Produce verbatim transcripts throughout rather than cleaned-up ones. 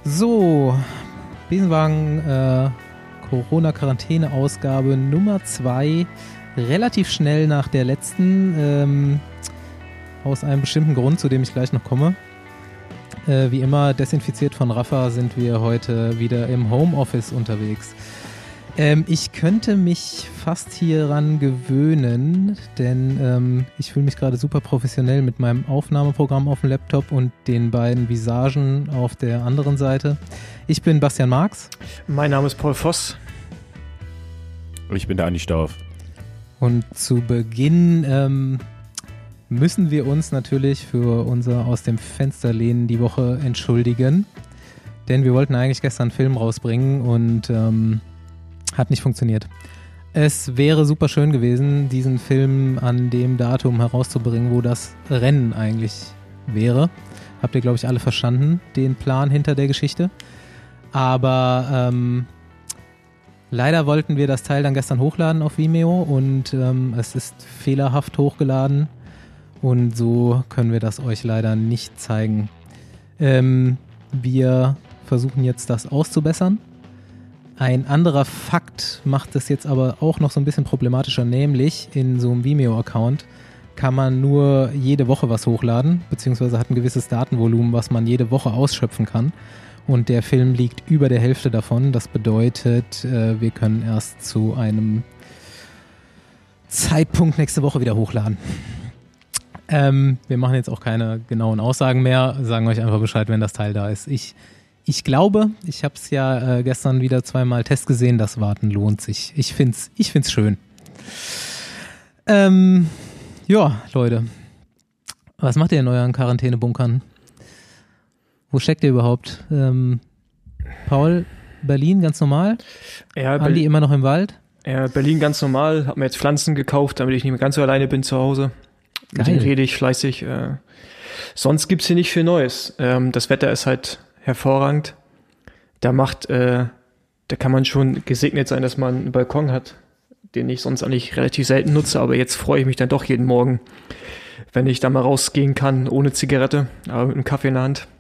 So, Besenwagen äh, Corona-Quarantäne-Ausgabe Nummer zwei, relativ schnell nach der letzten, ähm, aus einem bestimmten Grund, zu dem ich gleich noch komme. Äh, wie immer, desinfiziert von Rafa, sind wir heute wieder im Homeoffice unterwegs. Ähm, ich könnte mich fast hieran gewöhnen, denn ähm, ich fühle mich gerade super professionell mit meinem Aufnahmeprogramm auf dem Laptop und den beiden Visagen auf der anderen Seite. Ich bin Bastian Marx. Mein Name ist Paul Voss. Ich bin der Andi Stauf. Und zu Beginn ähm, müssen wir uns natürlich für unser Aus dem Fenster lehnen die Woche entschuldigen, denn wir wollten eigentlich gestern einen Film rausbringen und ähm, hat nicht funktioniert. Es wäre super schön gewesen, diesen Film an dem Datum herauszubringen, wo das Rennen eigentlich wäre. Habt ihr, glaube ich, alle verstanden, den Plan hinter der Geschichte. Aber ähm, leider wollten wir das Teil dann gestern hochladen auf Vimeo und ähm, es ist fehlerhaft hochgeladen und so können wir das euch leider nicht zeigen. Ähm, wir versuchen jetzt das auszubessern. Ein anderer Fakt macht es jetzt aber auch noch so ein bisschen problematischer, nämlich in so einem Vimeo-Account kann man nur jede Woche was hochladen, beziehungsweise hat ein gewisses Datenvolumen, was man jede Woche ausschöpfen kann. Und der Film liegt über der Hälfte davon. Das bedeutet, wir können erst zu einem Zeitpunkt nächste Woche wieder hochladen. Ähm, wir machen jetzt auch keine genauen Aussagen mehr, sagen euch einfach Bescheid, wenn das Teil da ist. Ich Ich glaube, ich habe es ja äh, gestern wieder zweimal Test gesehen, das Warten lohnt sich. Ich find's, ich find's schön. Ähm, ja, Leute, was macht ihr in euren Quarantänebunkern? Wo steckt ihr überhaupt? Ähm, Paul, Berlin ganz normal? Ja, Andi Be- immer noch im Wald? Ja, Berlin ganz normal. Hab mir jetzt Pflanzen gekauft, damit ich nicht mehr ganz so alleine bin zu Hause. Mit denen rede ich fleißig. Äh, sonst gibt's hier nicht viel Neues. Ähm, das Wetter ist halt hervorragend. Da macht, äh, da kann man schon gesegnet sein, dass man einen Balkon hat, den ich sonst eigentlich relativ selten nutze, aber jetzt freue ich mich dann doch jeden Morgen, wenn ich da mal rausgehen kann, ohne Zigarette, aber mit einem Kaffee in der Hand.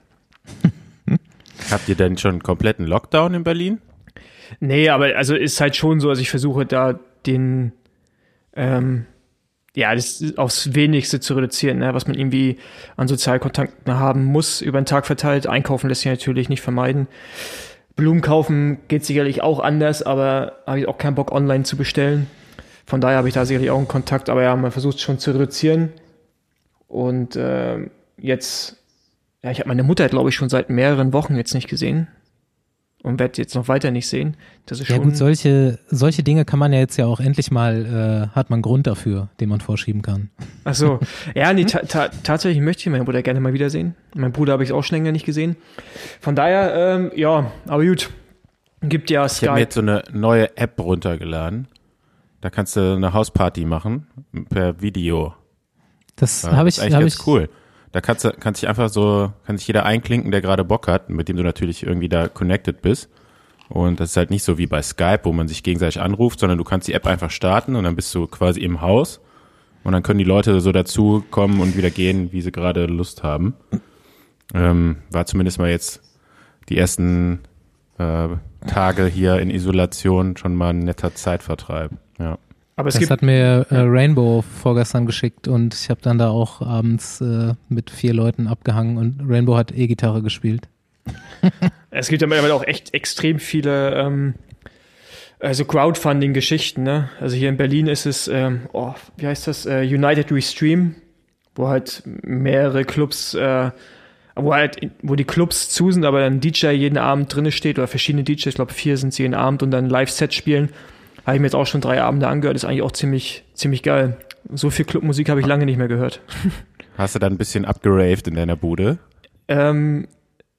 Habt ihr denn schon einen kompletten Lockdown in Berlin? Nee, aber also ist halt schon so, also ich versuche da den, ähm, ja, das aufs Wenigste zu reduzieren, ne, was man irgendwie an Sozialkontakten haben muss, über den Tag verteilt. Einkaufen lässt sich natürlich nicht vermeiden. Blumen kaufen geht sicherlich auch anders, aber habe ich auch keinen Bock, online zu bestellen. Von daher habe ich da sicherlich auch einen Kontakt, aber ja, man versucht schon zu reduzieren. Und äh, jetzt, ja, ich habe meine Mutter, glaube ich, schon seit mehreren Wochen jetzt nicht gesehen. Und werde jetzt noch weiter nicht sehen. Das ist ja schon gut, solche, solche Dinge kann man ja jetzt ja auch endlich mal, äh, hat man einen Grund dafür, den man vorschieben kann. Ach so. Ja, nee, ta- ta- tatsächlich möchte ich meine Mutter gerne mal wiedersehen. Mein Bruder habe ich auch schon länger nicht gesehen. Von daher, ähm, ja, aber gut. Gibt ja Skype. Ich habe mir jetzt so eine neue App runtergeladen. Da kannst du eine Hausparty machen per Video. Das ja, habe ich, das ist eigentlich hab ganz ich, cool. Da kannst du, kannst dich einfach so, kann sich jeder einklinken, der gerade Bock hat, mit dem du natürlich irgendwie da connected bist. Und das ist halt nicht so wie bei Skype, wo man sich gegenseitig anruft, sondern du kannst die App einfach starten und dann bist du quasi im Haus. Und dann können die Leute so dazu kommen und wieder gehen, wie sie gerade Lust haben. Ähm, war zumindest mal jetzt die ersten äh, Tage hier in Isolation schon mal ein netter Zeitvertreib. Ja. Aber es das gibt, hat mir äh, Rainbow vorgestern geschickt und ich habe dann da auch abends äh, mit vier Leuten abgehangen und Rainbow hat E-Gitarre gespielt. Es gibt ja mittlerweile auch echt extrem viele ähm, also Crowdfunding-Geschichten, ne? Also hier in Berlin ist es, ähm, oh, wie heißt das, äh, United We Stream, wo halt mehrere Clubs, äh, wo halt, wo die Clubs zu sind, aber dann ein D J jeden Abend drinne steht oder verschiedene D Js, ich glaube vier sind sie jeden Abend und dann Live-Set spielen. Habe ich mir jetzt auch schon drei Abende angehört, ist eigentlich auch ziemlich, ziemlich geil. So viel Clubmusik habe ich lange nicht mehr gehört. Hast du dann ein bisschen abgeraved in deiner Bude? Ähm,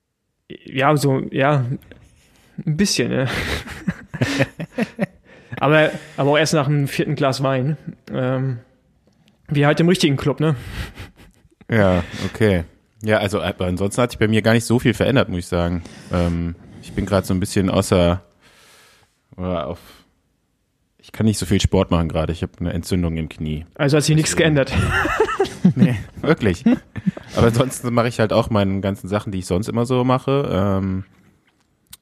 ja, so, ja, ein bisschen, ne? aber, aber auch erst nach einem vierten Glas Wein. Ähm, wie halt im richtigen Club, ne? Ja, okay. Ja, also aber ansonsten hat sich bei mir gar nicht so viel verändert, muss ich sagen. Ähm, ich bin gerade so ein bisschen außer, oder auf, ich kann nicht so viel Sport machen gerade. Ich habe eine Entzündung im Knie. Also hat sich nichts geändert. Nee, wirklich. Aber ansonsten mache ich halt auch meine ganzen Sachen, die ich sonst immer so mache. Ähm,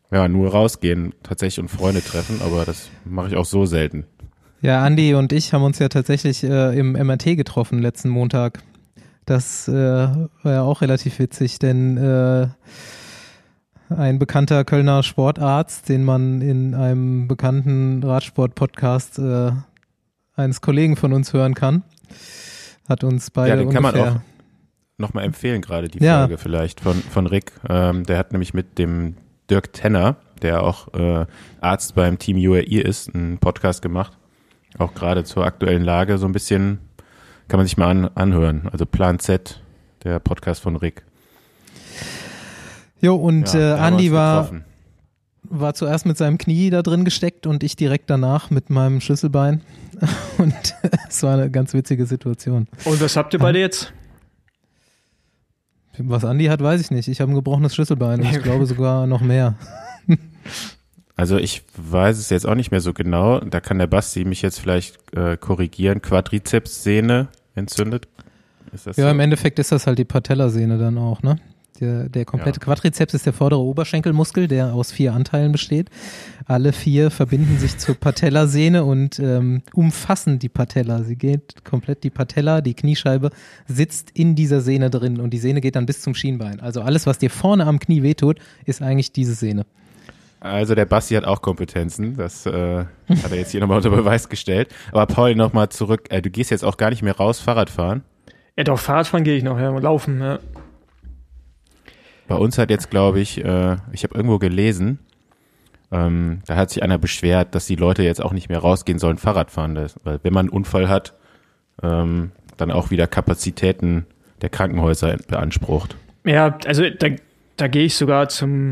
Ja, nur rausgehen tatsächlich und Freunde treffen, aber das mache ich auch so selten. Ja, Andi und ich haben uns ja tatsächlich äh, im M R T getroffen letzten Montag. Das äh, war ja auch relativ witzig, denn äh, ein bekannter Kölner Sportarzt, den man in einem bekannten Radsport-Podcast äh, eines Kollegen von uns hören kann, hat uns beide Ja, den kann ungefähr... man auch nochmal empfehlen, gerade die Ja. Folge vielleicht von, von Rick. Ähm, der hat nämlich mit dem Dirk Tenner, der auch äh, Arzt beim Team U A E ist, einen Podcast gemacht. Auch gerade zur aktuellen Lage so ein bisschen, kann man sich mal an, anhören. Also Plan Z, der Podcast von Rick. Jo, und Ja, äh, da haben wir Andi uns war, getroffen. war zuerst mit seinem Knie da drin gesteckt und ich direkt danach mit meinem Schlüsselbein. Und es war eine ganz witzige Situation. Und was habt ihr beide jetzt? Was Andi hat, weiß ich nicht. Ich habe ein gebrochenes Schlüsselbein und ich glaube sogar noch mehr. Also ich weiß es jetzt auch nicht mehr so genau. Da kann der Basti mich jetzt vielleicht äh, korrigieren. Quadrizepssehne entzündet. Ist das Ja, so? im Endeffekt ist das halt die Patellasehne dann auch, ne? Der, der komplette Ja. Quadrizeps ist der vordere Oberschenkelmuskel, der aus vier Anteilen besteht. Alle vier verbinden sich zur Patellasehne und ähm, umfassen die Patella. Sie geht komplett, die Patella, die Kniescheibe, sitzt in dieser Sehne drin und die Sehne geht dann bis zum Schienbein. Also alles, was dir vorne am Knie wehtut, ist eigentlich diese Sehne. Also der Basti hat auch Kompetenzen, das äh, hat er jetzt hier nochmal unter Beweis gestellt. Aber Paul, nochmal zurück, äh, du gehst jetzt auch gar nicht mehr raus Fahrrad fahren. Ja, doch, Fahrradfahren gehe ich noch, ja, und laufen, ja. Bei uns hat jetzt, glaube ich, äh, ich habe irgendwo gelesen, ähm, da hat sich einer beschwert, dass die Leute jetzt auch nicht mehr rausgehen sollen, Fahrrad fahren. Das, weil wenn man einen Unfall hat, ähm, dann auch wieder Kapazitäten der Krankenhäuser beansprucht. Ja, also da, da gehe ich sogar zum,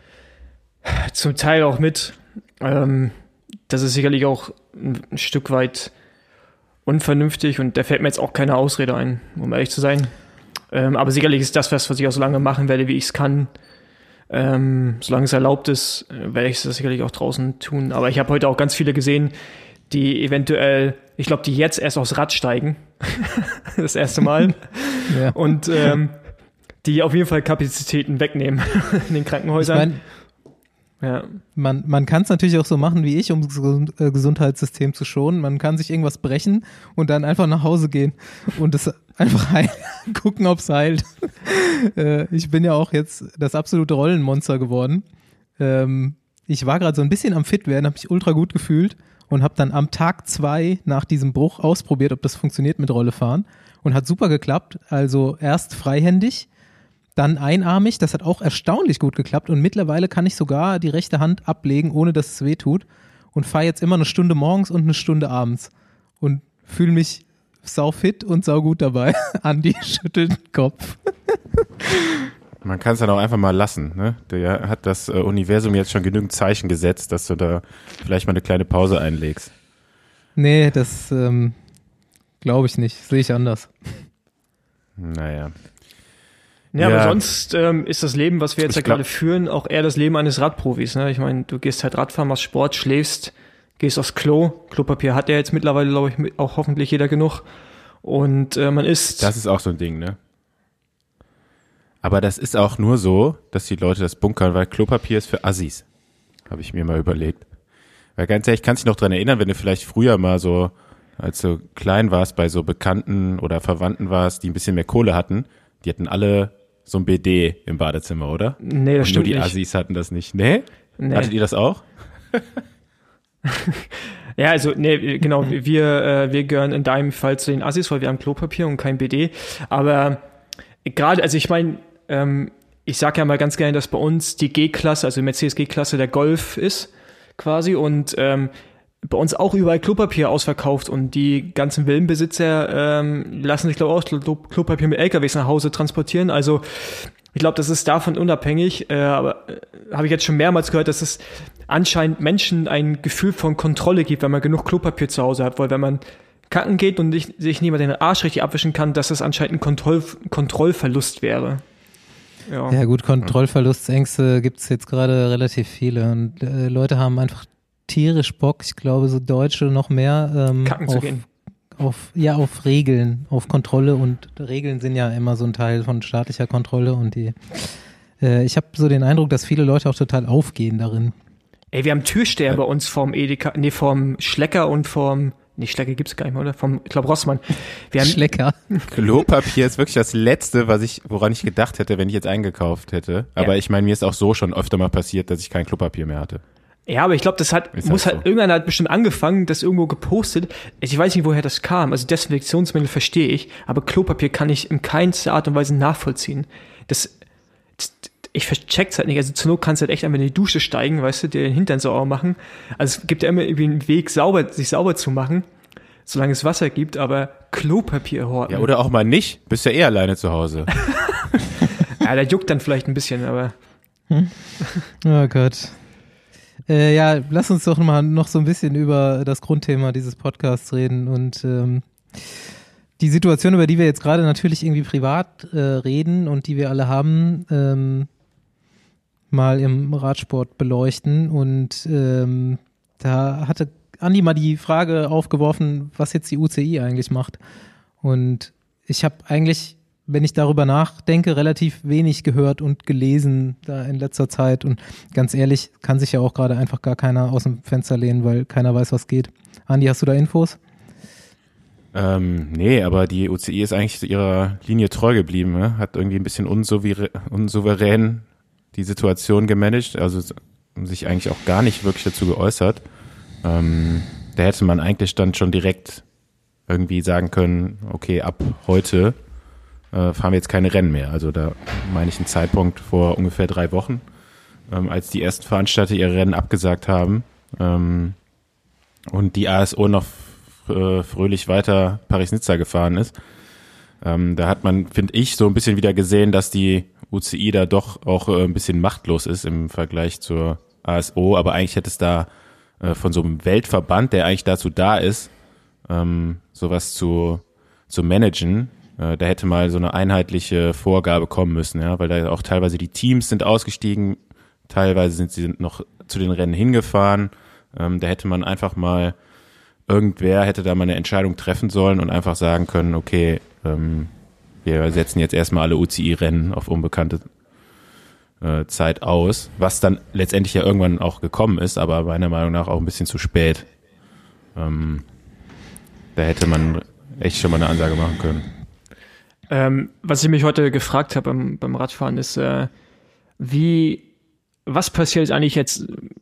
zum Teil auch mit. Ähm, das ist sicherlich auch ein, ein Stück weit unvernünftig und da fällt mir jetzt auch keine Ausrede ein, um ehrlich zu sein. Ähm, aber sicherlich ist das was, was ich auch so lange machen werde, wie ich es kann. Ähm, solange es erlaubt ist, äh, werde ich es sicherlich auch draußen tun. Aber ich habe heute auch ganz viele gesehen, die eventuell, ich glaube, die jetzt erst aufs Rad steigen. Das erste Mal. Ja. Und ähm, die auf jeden Fall Kapazitäten wegnehmen in den Ich Krankenhäusern. meine, Ja. man, man kann es natürlich auch so machen wie ich, um das Gesund- äh, Gesundheitssystem zu schonen. Man kann sich irgendwas brechen und dann einfach nach Hause gehen und es einfach heil, gucken, ob es heilt. äh, ich bin ja auch jetzt das absolute Rollenmonster geworden. Ähm, ich war gerade so ein bisschen am fit werden, habe mich ultra gut gefühlt und habe dann am Tag zwei nach diesem Bruch ausprobiert, ob das funktioniert mit Rolle fahren und hat super geklappt. Also erst freihändig, dann einarmig, das hat auch erstaunlich gut geklappt und mittlerweile kann ich sogar die rechte Hand ablegen, ohne dass es weh tut und fahre jetzt immer eine Stunde morgens und eine Stunde abends und fühle mich sau fit und sau gut dabei. Andi schüttelt den Kopf. Man kann es dann auch einfach mal lassen. Ne? Der hat das äh, Universum jetzt schon genügend Zeichen gesetzt, dass du da vielleicht mal eine kleine Pause einlegst. Nee, das ähm, glaube ich nicht, sehe ich anders. Naja. Ja, Ja. aber sonst ähm, ist das Leben, was wir jetzt Ich ja glaub- gerade führen, auch eher das Leben eines Radprofis. Ne? Ich meine, du gehst halt Radfahren, machst Sport, schläfst, gehst aufs Klo. Klopapier hat ja jetzt mittlerweile, glaube ich, mit- auch hoffentlich jeder genug. Und äh, man isst. Das ist auch so ein Ding, ne? Aber das ist auch nur so, dass die Leute das bunkern, weil Klopapier ist für Assis. Habe ich mir mal überlegt. Weil ganz ehrlich, kannst dich noch dran erinnern, wenn du vielleicht früher mal so, als du klein warst, bei so Bekannten oder Verwandten warst, die ein bisschen mehr Kohle hatten, die hatten alle so ein B D im Badezimmer, oder? Nee, das Und nur stimmt die nicht. Assis hatten das nicht. Nee? Nee. Hattet ihr das auch? Ja, also, nee, genau, wir, äh, wir gehören in deinem Fall zu den Assis, weil wir haben Klopapier und kein B D. Aber gerade, also ich meine, ähm, ich sage ja mal ganz gerne, dass bei uns die G-Klasse, also Mercedes G-Klasse der Golf ist, quasi, und ähm, bei uns auch überall Klopapier ausverkauft und die ganzen Villenbesitzer ähm, lassen sich, glaube ich, auch Klo- Klopapier mit L K Ws nach Hause transportieren. Also ich glaube, das ist davon unabhängig, äh, aber äh, habe ich jetzt schon mehrmals gehört, dass es anscheinend Menschen ein Gefühl von Kontrolle gibt, wenn man genug Klopapier zu Hause hat, weil wenn man kacken geht und sich, sich niemand den Arsch richtig abwischen kann, dass das anscheinend ein Kontroll, Kontrollverlust wäre. Ja. Ja gut, Kontrollverlustängste gibt es jetzt gerade relativ viele und äh, Leute haben einfach tierisch Bock, ich glaube so Deutsche noch mehr ähm, Kacken zu auf, gehen. auf, ja, auf Regeln, auf Kontrolle und Regeln sind ja immer so ein Teil von staatlicher Kontrolle und die Äh, ich habe so den Eindruck, dass viele Leute auch total aufgehen darin. Ey, wir haben Türsteher bei uns vorm Edeka, nee, vorm Schlecker und vorm, nee, Schlecker gibt's gar nicht mehr, oder? Vom, ich glaube, Rossmann. Wir haben Schlecker. Klopapier ist wirklich das Letzte, was ich, woran ich gedacht hätte, wenn ich jetzt eingekauft hätte. Aber Ja. ich meine, mir ist auch so schon öfter mal passiert, dass ich kein Klopapier mehr hatte. Ja, aber ich glaube, das hat, Ist muss halt halt, so. irgendeiner hat bestimmt angefangen, das irgendwo gepostet. Ich weiß nicht, woher das kam. Also Desinfektionsmittel verstehe ich, aber Klopapier kann ich in keinster Art und Weise nachvollziehen. Das, das ich check's halt nicht. Also zur Not kannst du halt echt einfach in die Dusche steigen, weißt du, dir den Hintern sauber machen. Also es gibt ja immer irgendwie einen Weg, sauber, sich sauber zu machen, solange es Wasser gibt, aber Klopapier horten. Ja, oder auch mal nicht. Bist ja eh alleine zu Hause. Ja, der juckt dann vielleicht ein bisschen, aber. Oh Gott. Äh, ja, lass uns doch mal noch so ein bisschen über das Grundthema dieses Podcasts reden und ähm, die Situation, über die wir jetzt gerade natürlich irgendwie privat äh, reden und die wir alle haben, ähm, mal im Radsport beleuchten. Und ähm, da hatte Andi mal die Frage aufgeworfen, was jetzt die U C I eigentlich macht. Und ich habe eigentlich, wenn ich darüber nachdenke, relativ wenig gehört und gelesen da in letzter Zeit. Und ganz ehrlich, kann sich ja auch gerade einfach gar keiner aus dem Fenster lehnen, weil keiner weiß, was geht. Andi, hast du da Infos? Ähm, nee, aber die U C I ist eigentlich ihrer Linie treu geblieben, ne? Hat irgendwie ein bisschen unsouverän, unsouverän die Situation gemanagt, also sich eigentlich auch gar nicht wirklich dazu geäußert. Ähm, da hätte man eigentlich dann schon direkt irgendwie sagen können, okay, ab heute äh, fahren wir jetzt keine Rennen mehr. Also da meine ich einen Zeitpunkt vor ungefähr drei Wochen, ähm, als die ersten Veranstalter ihre Rennen abgesagt haben ähm, und die A S O noch f- fröhlich weiter Paris-Nizza gefahren ist. Ähm, da hat man, finde ich, so ein bisschen wieder gesehen, dass die U C I da doch auch äh, ein bisschen machtlos ist im Vergleich zur A S O, aber eigentlich hätte es da äh, von so einem Weltverband, der eigentlich dazu da ist, ähm, sowas zu, zu managen, äh, da hätte mal so eine einheitliche Vorgabe kommen müssen, ja, weil da auch teilweise die Teams sind ausgestiegen, teilweise sind sie noch zu den Rennen hingefahren, ähm, da hätte man einfach mal, irgendwer hätte da mal eine Entscheidung treffen sollen und einfach sagen können, okay, ähm, wir setzen jetzt erstmal alle U C I-Rennen auf unbekannte äh, Zeit aus, was dann letztendlich ja irgendwann auch gekommen ist, aber meiner Meinung nach auch ein bisschen zu spät. Ähm, da hätte man echt schon mal eine Ansage machen können. Ähm, was ich mich heute gefragt habe beim, beim Radfahren ist, äh, wie, was passiert eigentlich jetzt,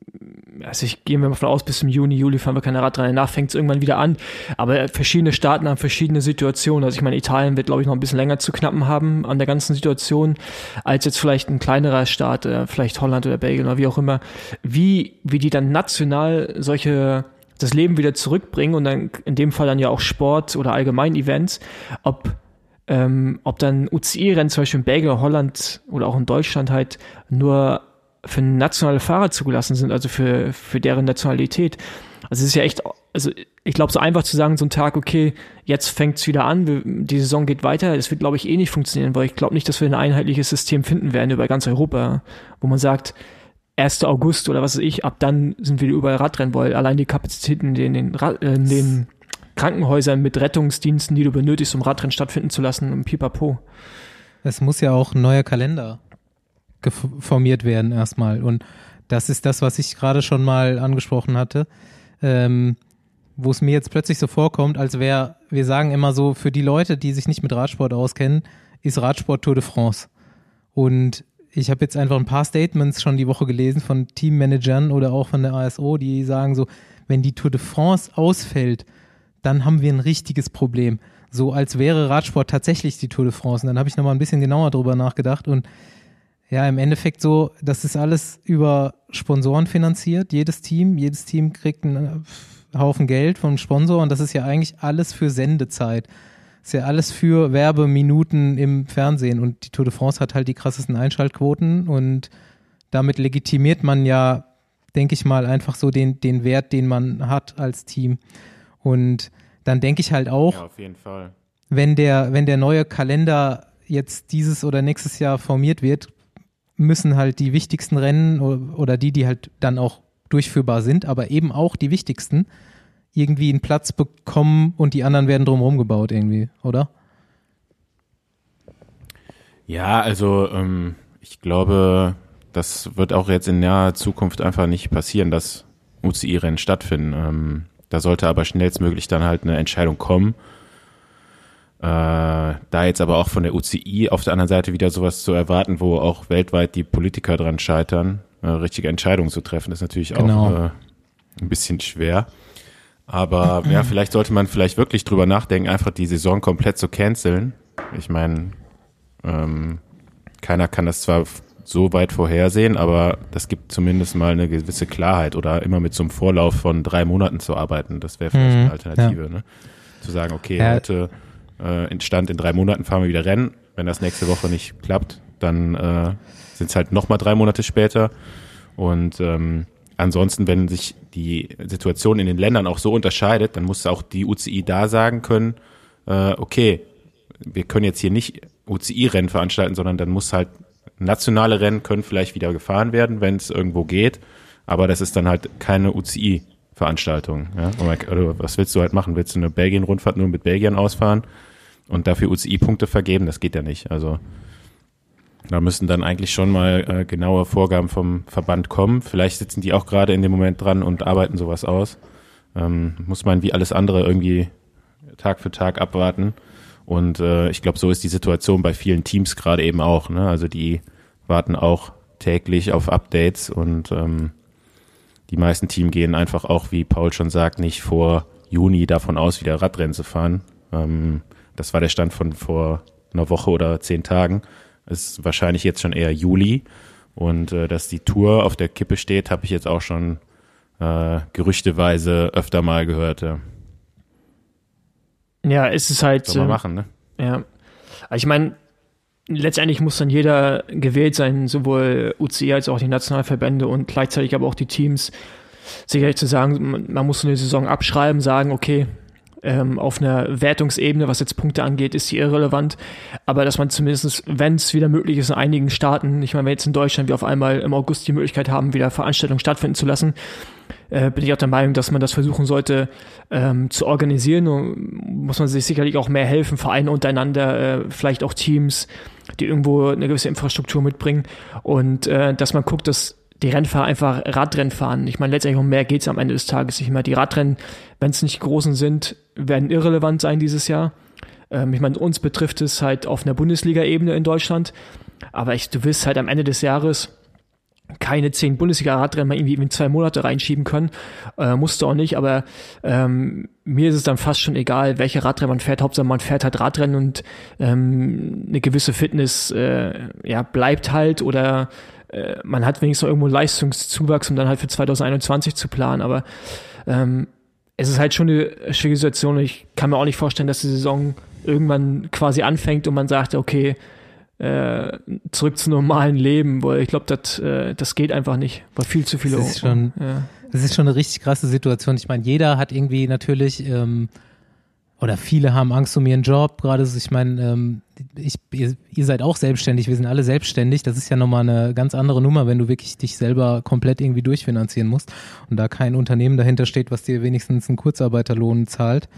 also ich gehe mir mal von aus, bis zum Juni, Juli fahren wir keine Radrennen, danach fängt es irgendwann wieder an, aber verschiedene Staaten haben verschiedene Situationen, also ich meine, Italien wird, glaube ich, noch ein bisschen länger zu knappen haben an der ganzen Situation, als jetzt vielleicht ein kleinerer Staat, äh, vielleicht Holland oder Belgien oder wie auch immer, wie, wie die dann national solche, das Leben wieder zurückbringen und dann in dem Fall dann ja auch Sport oder allgemein Events, ob ähm, ob dann U C I-Rennen zum Beispiel in Belgien oder Holland oder auch in Deutschland halt nur für nationale Fahrer zugelassen sind, also für, für deren Nationalität. Also es ist ja echt, also ich glaube, so einfach zu sagen, so ein Tag, okay, jetzt fängt's wieder an, wir, die Saison geht weiter, das wird, glaube ich, eh nicht funktionieren, weil ich glaube nicht, dass wir ein einheitliches System finden werden über ganz Europa, wo man sagt, erster August oder was weiß ich, ab dann sind wir überall Radrennen, weil allein die Kapazitäten in den, in den Krankenhäusern mit Rettungsdiensten, die du benötigst, um Radrennen stattfinden zu lassen, und pipapo. Es muss ja auch ein neuer Kalender gef- formiert werden erstmal. Und das ist das, was ich gerade schon mal angesprochen hatte, ähm, wo es mir jetzt plötzlich so vorkommt, als wäre, wir sagen immer so, für die Leute, die sich nicht mit Radsport auskennen, ist Radsport Tour de France. Und ich habe jetzt einfach ein paar Statements schon die Woche gelesen von Teammanagern oder auch von der A S O, die sagen so, wenn die Tour de France ausfällt, dann haben wir ein richtiges Problem. So als wäre Radsport tatsächlich die Tour de France. Und dann habe ich nochmal ein bisschen genauer drüber nachgedacht und ja, im Endeffekt so, das ist alles über Sponsoren finanziert. Jedes Team, jedes Team kriegt einen Haufen Geld vom Sponsor und das ist ja eigentlich alles für Sendezeit. Das ist ja alles für Werbeminuten im Fernsehen und die Tour de France hat halt die krassesten Einschaltquoten und damit legitimiert man ja, denke ich mal, einfach so den, den Wert, den man hat als Team. Und dann denke ich halt auch, Ja, auf jeden Fall. wenn der, wenn der neue Kalender jetzt dieses oder nächstes Jahr formiert wird, müssen halt die wichtigsten Rennen oder die, die halt dann auch durchführbar sind, aber eben auch die wichtigsten, irgendwie einen Platz bekommen und die anderen werden drumherum gebaut irgendwie, oder? Ja, also ähm, ich glaube, das wird auch jetzt in naher Zukunft einfach nicht passieren, dass U C I-Rennen stattfinden. Ähm, da sollte aber schnellstmöglich dann halt eine Entscheidung kommen. Äh, da jetzt aber auch von der U C I auf der anderen Seite wieder sowas zu erwarten, wo auch weltweit die Politiker dran scheitern, äh, richtige Entscheidungen zu treffen, ist natürlich Genau. auch äh, ein bisschen schwer. Aber ja, vielleicht sollte man vielleicht wirklich drüber nachdenken, einfach die Saison komplett zu canceln. Ich meine, ähm, keiner kann das zwar so weit vorhersehen, aber das gibt zumindest mal eine gewisse Klarheit oder immer mit so einem Vorlauf von drei Monaten zu arbeiten. Das wäre vielleicht Mhm, eine Alternative, ja. ne? Zu sagen, okay, Ja. heute äh, entstand in drei Monaten fahren wir wieder Rennen. Wenn das nächste Woche nicht klappt, dann äh, sind es halt nochmal drei Monate später. Und ähm, ansonsten, wenn sich die Situation in den Ländern auch so unterscheidet, dann muss auch die U C I da sagen können, äh, okay, wir können jetzt hier nicht U C I-Rennen veranstalten, sondern dann muss halt nationale Rennen können vielleicht wieder gefahren werden, wenn es irgendwo geht, aber das ist dann halt keine U C I-Veranstaltung. Ja? Oder was willst du halt machen? Willst du eine Belgien-Rundfahrt nur mit Belgien ausfahren und dafür U C I-Punkte vergeben? Das geht ja nicht. Also da müssen dann eigentlich schon mal äh, genaue Vorgaben vom Verband kommen. Vielleicht sitzen die auch gerade in dem Moment dran und arbeiten sowas aus. Ähm, muss man wie alles andere irgendwie Tag für Tag abwarten. Und äh, ich glaube, so ist die Situation bei vielen Teams gerade eben auch. Ne? Also die warten auch täglich auf Updates und ähm, die meisten Teams gehen einfach auch, wie Paul schon sagt, nicht vor Juni davon aus, wieder Radrennen zu fahren. Ähm, das war der Stand von vor einer Woche oder zehn Tagen. Es ist wahrscheinlich jetzt schon eher Juli. Und äh, dass die Tour auf der Kippe steht, habe ich jetzt auch schon äh, gerüchteweise öfter mal gehört. Ja. Ja, es ist halt. Soll man äh, machen, ne? Ja. Also ich meine, letztendlich muss dann jeder gewählt sein, sowohl U C I als auch die Nationalverbände und gleichzeitig aber auch die Teams, sicherlich zu sagen, man, man muss so eine Saison abschreiben, sagen, okay, ähm, auf einer Wertungsebene, was jetzt Punkte angeht, ist die irrelevant, aber dass man zumindest, wenn es wieder möglich ist, in einigen Staaten, ich meine, wenn jetzt in Deutschland wir auf einmal im August die Möglichkeit haben, wieder Veranstaltungen stattfinden zu lassen, äh, bin ich auch der Meinung, dass man das versuchen sollte ähm, zu organisieren. Und muss man sich sicherlich auch mehr helfen, Vereine untereinander, äh, vielleicht auch Teams, die irgendwo eine gewisse Infrastruktur mitbringen und äh, dass man guckt, dass die Rennfahrer einfach Radrennen fahren. Ich meine, letztendlich um mehr geht es am Ende des Tages nicht mehr. Die Radrennen, wenn es nicht großen sind, werden irrelevant sein dieses Jahr. Ähm, ich meine, uns betrifft es halt auf einer Bundesliga-Ebene in Deutschland, aber ich, du willst halt am Ende des Jahres keine zehn Bundesliga-Radrennen mal irgendwie in zwei Monate reinschieben können. Äh, musst du auch nicht, aber ähm, mir ist es dann fast schon egal, welche Radrennen man fährt. Hauptsache man fährt halt Radrennen und ähm, eine gewisse Fitness äh, ja, bleibt halt oder äh, man hat wenigstens noch irgendwo Leistungszuwachs, um dann halt für zwanzig einundzwanzig zu planen. Aber ähm, es ist halt schon eine schwierige Situation und ich kann mir auch nicht vorstellen, dass die Saison irgendwann quasi anfängt und man sagt, okay, Äh, zurück zum normalen Leben, weil ich glaube, das äh, das geht einfach nicht, weil viel zu viele. Das ist schon, ja. das ist schon eine richtig krasse Situation. Ich meine, jeder hat irgendwie natürlich ähm, oder viele haben Angst um ihren Job. Gerade, so, ich meine, ähm, ich, ihr, ihr seid auch selbstständig, wir sind alle selbstständig. Das ist ja nochmal eine ganz andere Nummer, wenn du wirklich dich selber komplett irgendwie durchfinanzieren musst und da kein Unternehmen dahinter steht, was dir wenigstens einen Kurzarbeiterlohn zahlt.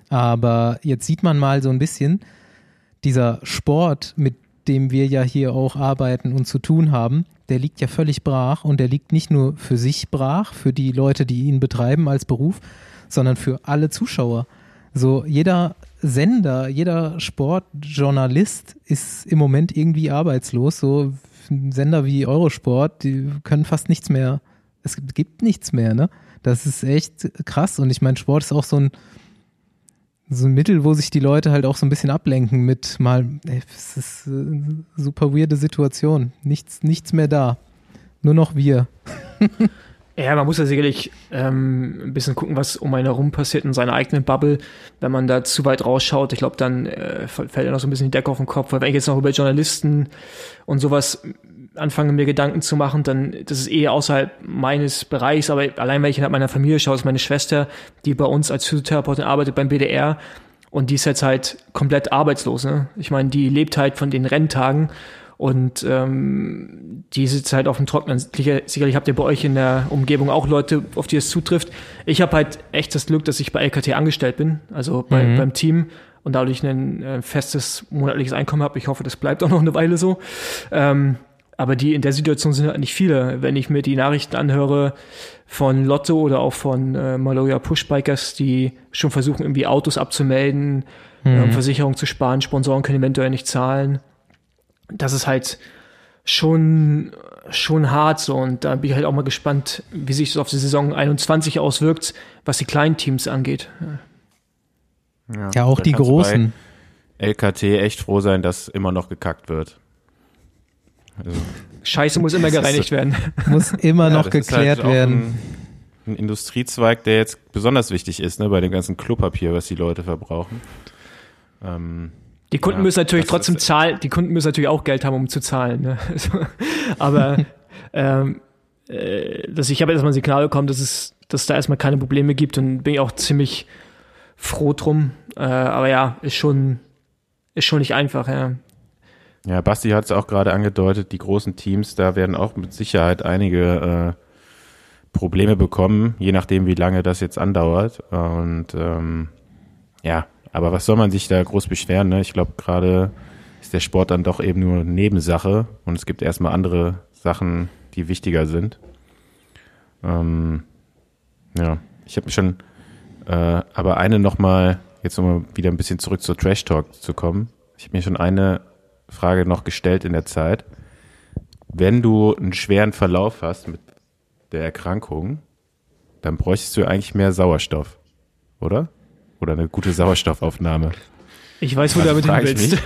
Aber jetzt sieht man mal so ein bisschen, dieser Sport, mit dem wir ja hier auch arbeiten und zu tun haben, der liegt ja völlig brach und der liegt nicht nur für sich brach, für die Leute, die ihn betreiben als Beruf, sondern für alle Zuschauer. So jeder Sender, jeder Sportjournalist ist im Moment irgendwie arbeitslos. So Sender wie Eurosport, die können fast nichts mehr, es gibt nichts mehr, ne? Das ist echt krass und ich meine, Sport ist auch so ein so ein Mittel, wo sich die Leute halt auch so ein bisschen ablenken mit mal, ey, es ist eine super weirde Situation. Nichts, nichts mehr da. Nur noch wir. Ja, man muss ja sicherlich ähm, ein bisschen gucken, was um einen herum passiert in seiner eigenen Bubble. Wenn man da zu weit rausschaut, ich glaube, dann äh, fällt ja noch so ein bisschen die Decke auf den Kopf. Weil wenn ich jetzt noch über Journalisten und sowas anfange, mir Gedanken zu machen, dann das ist eh außerhalb meines Bereichs, aber allein wenn ich nach meiner Familie schaue, ist meine Schwester, die bei uns als Physiotherapeutin arbeitet beim B D R und die ist jetzt halt komplett arbeitslos. Ne? Ich meine, die lebt halt von den Renntagen und ähm, die sitzt halt auf dem Trocknen. Sicherlich habt ihr bei euch in der Umgebung auch Leute, auf die es zutrifft. Ich habe halt echt das Glück, dass ich bei L K T angestellt bin, also bei, mhm. beim Team und dadurch ein äh, festes monatliches Einkommen habe. Ich hoffe, das bleibt auch noch eine Weile so. Ähm, Aber die in der Situation sind halt nicht viele. Wenn ich mir die Nachrichten anhöre von Lotto oder auch von äh, Maloja Pushbikers, die schon versuchen, irgendwie Autos abzumelden, mhm. um Versicherungen zu sparen, Sponsoren können eventuell nicht zahlen. Das ist halt schon, schon hart so. Und da bin ich halt auch mal gespannt, wie sich das auf die Saison einundzwanzig auswirkt, was die kleinen Teams angeht. Ja, ja auch die großen. L K T echt froh sein, dass immer noch gekackt wird. Also, Scheiße muss immer gereinigt so, werden. Muss immer ja, noch geklärt halt werden. Ein, ein Industriezweig, der jetzt besonders wichtig ist, ne, bei dem ganzen Klopapier, was die Leute verbrauchen. Ähm, die Kunden ja, müssen natürlich trotzdem zahlen, die Kunden müssen natürlich auch Geld haben, um zu zahlen. Ne? Aber ähm, äh, dass ich habe erstmal ein Signal bekommen, dass es, dass es da erstmal keine Probleme gibt und bin ich auch ziemlich froh drum. Äh, aber ja, ist schon, ist schon nicht einfach, ja. Ja, Basti hat es auch gerade angedeutet, die großen Teams, da werden auch mit Sicherheit einige äh, Probleme bekommen, je nachdem, wie lange das jetzt andauert. Und ähm, ja, aber was soll man sich da groß beschweren? Ne? Ich glaube, gerade ist der Sport dann doch eben nur Nebensache und es gibt erstmal andere Sachen, die wichtiger sind. Ähm, ja, ich habe mich schon, äh, aber eine nochmal, jetzt nochmal wieder ein bisschen zurück zur Trash Talk zu kommen. Ich habe mir schon eine Frage noch gestellt in der Zeit. Wenn du einen schweren Verlauf hast mit der Erkrankung, dann bräuchtest du eigentlich mehr Sauerstoff, oder? Oder eine gute Sauerstoffaufnahme. Ich weiß, wo du damit hin willst.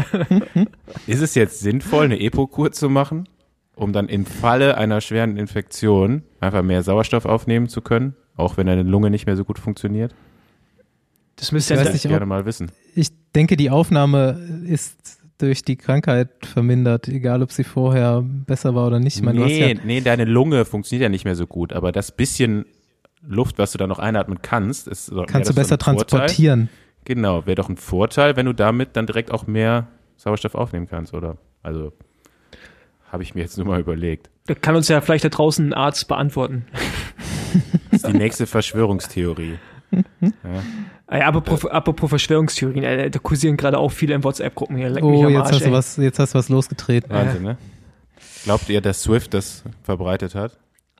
Ist es jetzt sinnvoll, eine EPO-Kur zu machen, um dann im Falle einer schweren Infektion einfach mehr Sauerstoff aufnehmen zu können, auch wenn deine Lunge nicht mehr so gut funktioniert? Das müsste ja ich gerne mal wissen. Ich denke, die Aufnahme ist durch die Krankheit vermindert, egal ob sie vorher besser war oder nicht. Ich meine, nee, du hast ja nee, deine Lunge funktioniert ja nicht mehr so gut, aber das bisschen Luft, was du da noch einatmen kannst, ist kannst du besser transportieren. Genau, wäre doch ein Vorteil, wenn du damit dann direkt auch mehr Sauerstoff aufnehmen kannst, oder? Also, habe ich mir jetzt nur mal überlegt. Da kann uns ja vielleicht da draußen ein Arzt beantworten. Das ist die nächste Verschwörungstheorie. Ja. Ja, apropos, apropos Verschwörungstheorien, äh, da kursieren gerade auch viele in WhatsApp-Gruppen hier. Leck mich oh, am jetzt, Arsch, hast du was, jetzt hast du was losgetreten. Wahnsinn, ne? Glaubt ihr, dass Swift das verbreitet hat?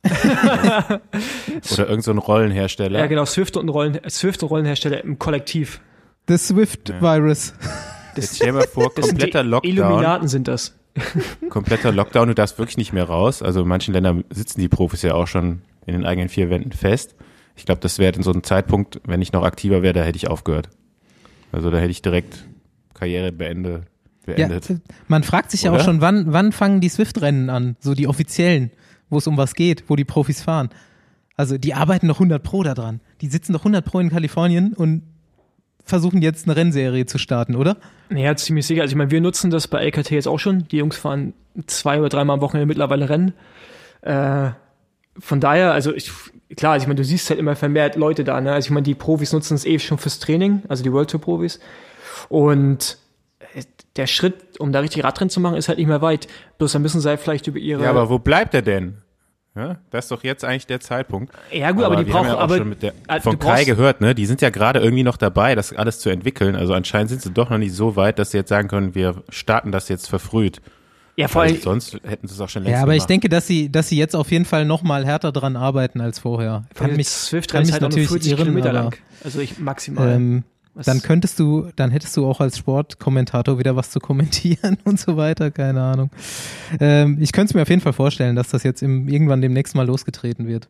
Oder irgend so ein Rollenhersteller? Ja, genau, Swift und, Rollen, Swift und Rollenhersteller im Kollektiv. The Swift-Virus. Ja. Jetzt stell dir mal vor, kompletter Lockdown. Illuminaten sind das. Kompletter Lockdown, du darfst wirklich nicht mehr raus. Also in manchen Ländern sitzen die Profis ja auch schon in den eigenen vier Wänden fest. Ich glaube, das wäre in so einem Zeitpunkt, wenn ich noch aktiver wäre, da hätte ich aufgehört. Also da hätte ich direkt Karriere beende, beendet. Ja, man fragt sich ja auch schon, wann, wann fangen die Swift-Rennen an? So die offiziellen, wo es um was geht, wo die Profis fahren. Also die arbeiten doch hundert Pro da dran. Die sitzen doch hundert Pro in Kalifornien und versuchen jetzt eine Rennserie zu starten, oder? Ja, ziemlich sicher. Also ich meine, wir nutzen das bei L K T jetzt auch schon. Die Jungs fahren zwei oder dreimal am Wochenende mittlerweile Rennen. Äh, von daher, also ich, klar, also ich meine, du siehst halt immer vermehrt Leute da, ne? Also ich meine, die Profis nutzen es eh schon fürs Training, also die World Tour Profis. Und der Schritt, um da richtig Radrennen zu machen, ist halt nicht mehr weit. Bloß dann müssen sie halt vielleicht über ihre... Ja, aber wo bleibt er denn? Ja, das ist doch jetzt eigentlich der Zeitpunkt. Ja gut, aber, aber die brauchen... Ja aber schon mit der, von Kai gehört, ne? Die sind ja gerade irgendwie noch dabei, das alles zu entwickeln. Also anscheinend sind sie doch noch nicht so weit, dass sie jetzt sagen können, wir starten das jetzt verfrüht. Ja, vor allem... Sonst hätten sie es auch schon längst Ja, aber gemacht. Ich denke, dass sie, dass sie jetzt auf jeden Fall noch mal härter dran arbeiten als vorher. Kann mich, Swift kann mich halt natürlich auch nur vierzig Kilometer lang. Also ich maximal. Ähm, dann könntest du, dann hättest du auch als Sportkommentator wieder was zu kommentieren und so weiter, keine Ahnung. Ähm, ich könnte es mir auf jeden Fall vorstellen, dass das jetzt im, irgendwann demnächst mal losgetreten wird.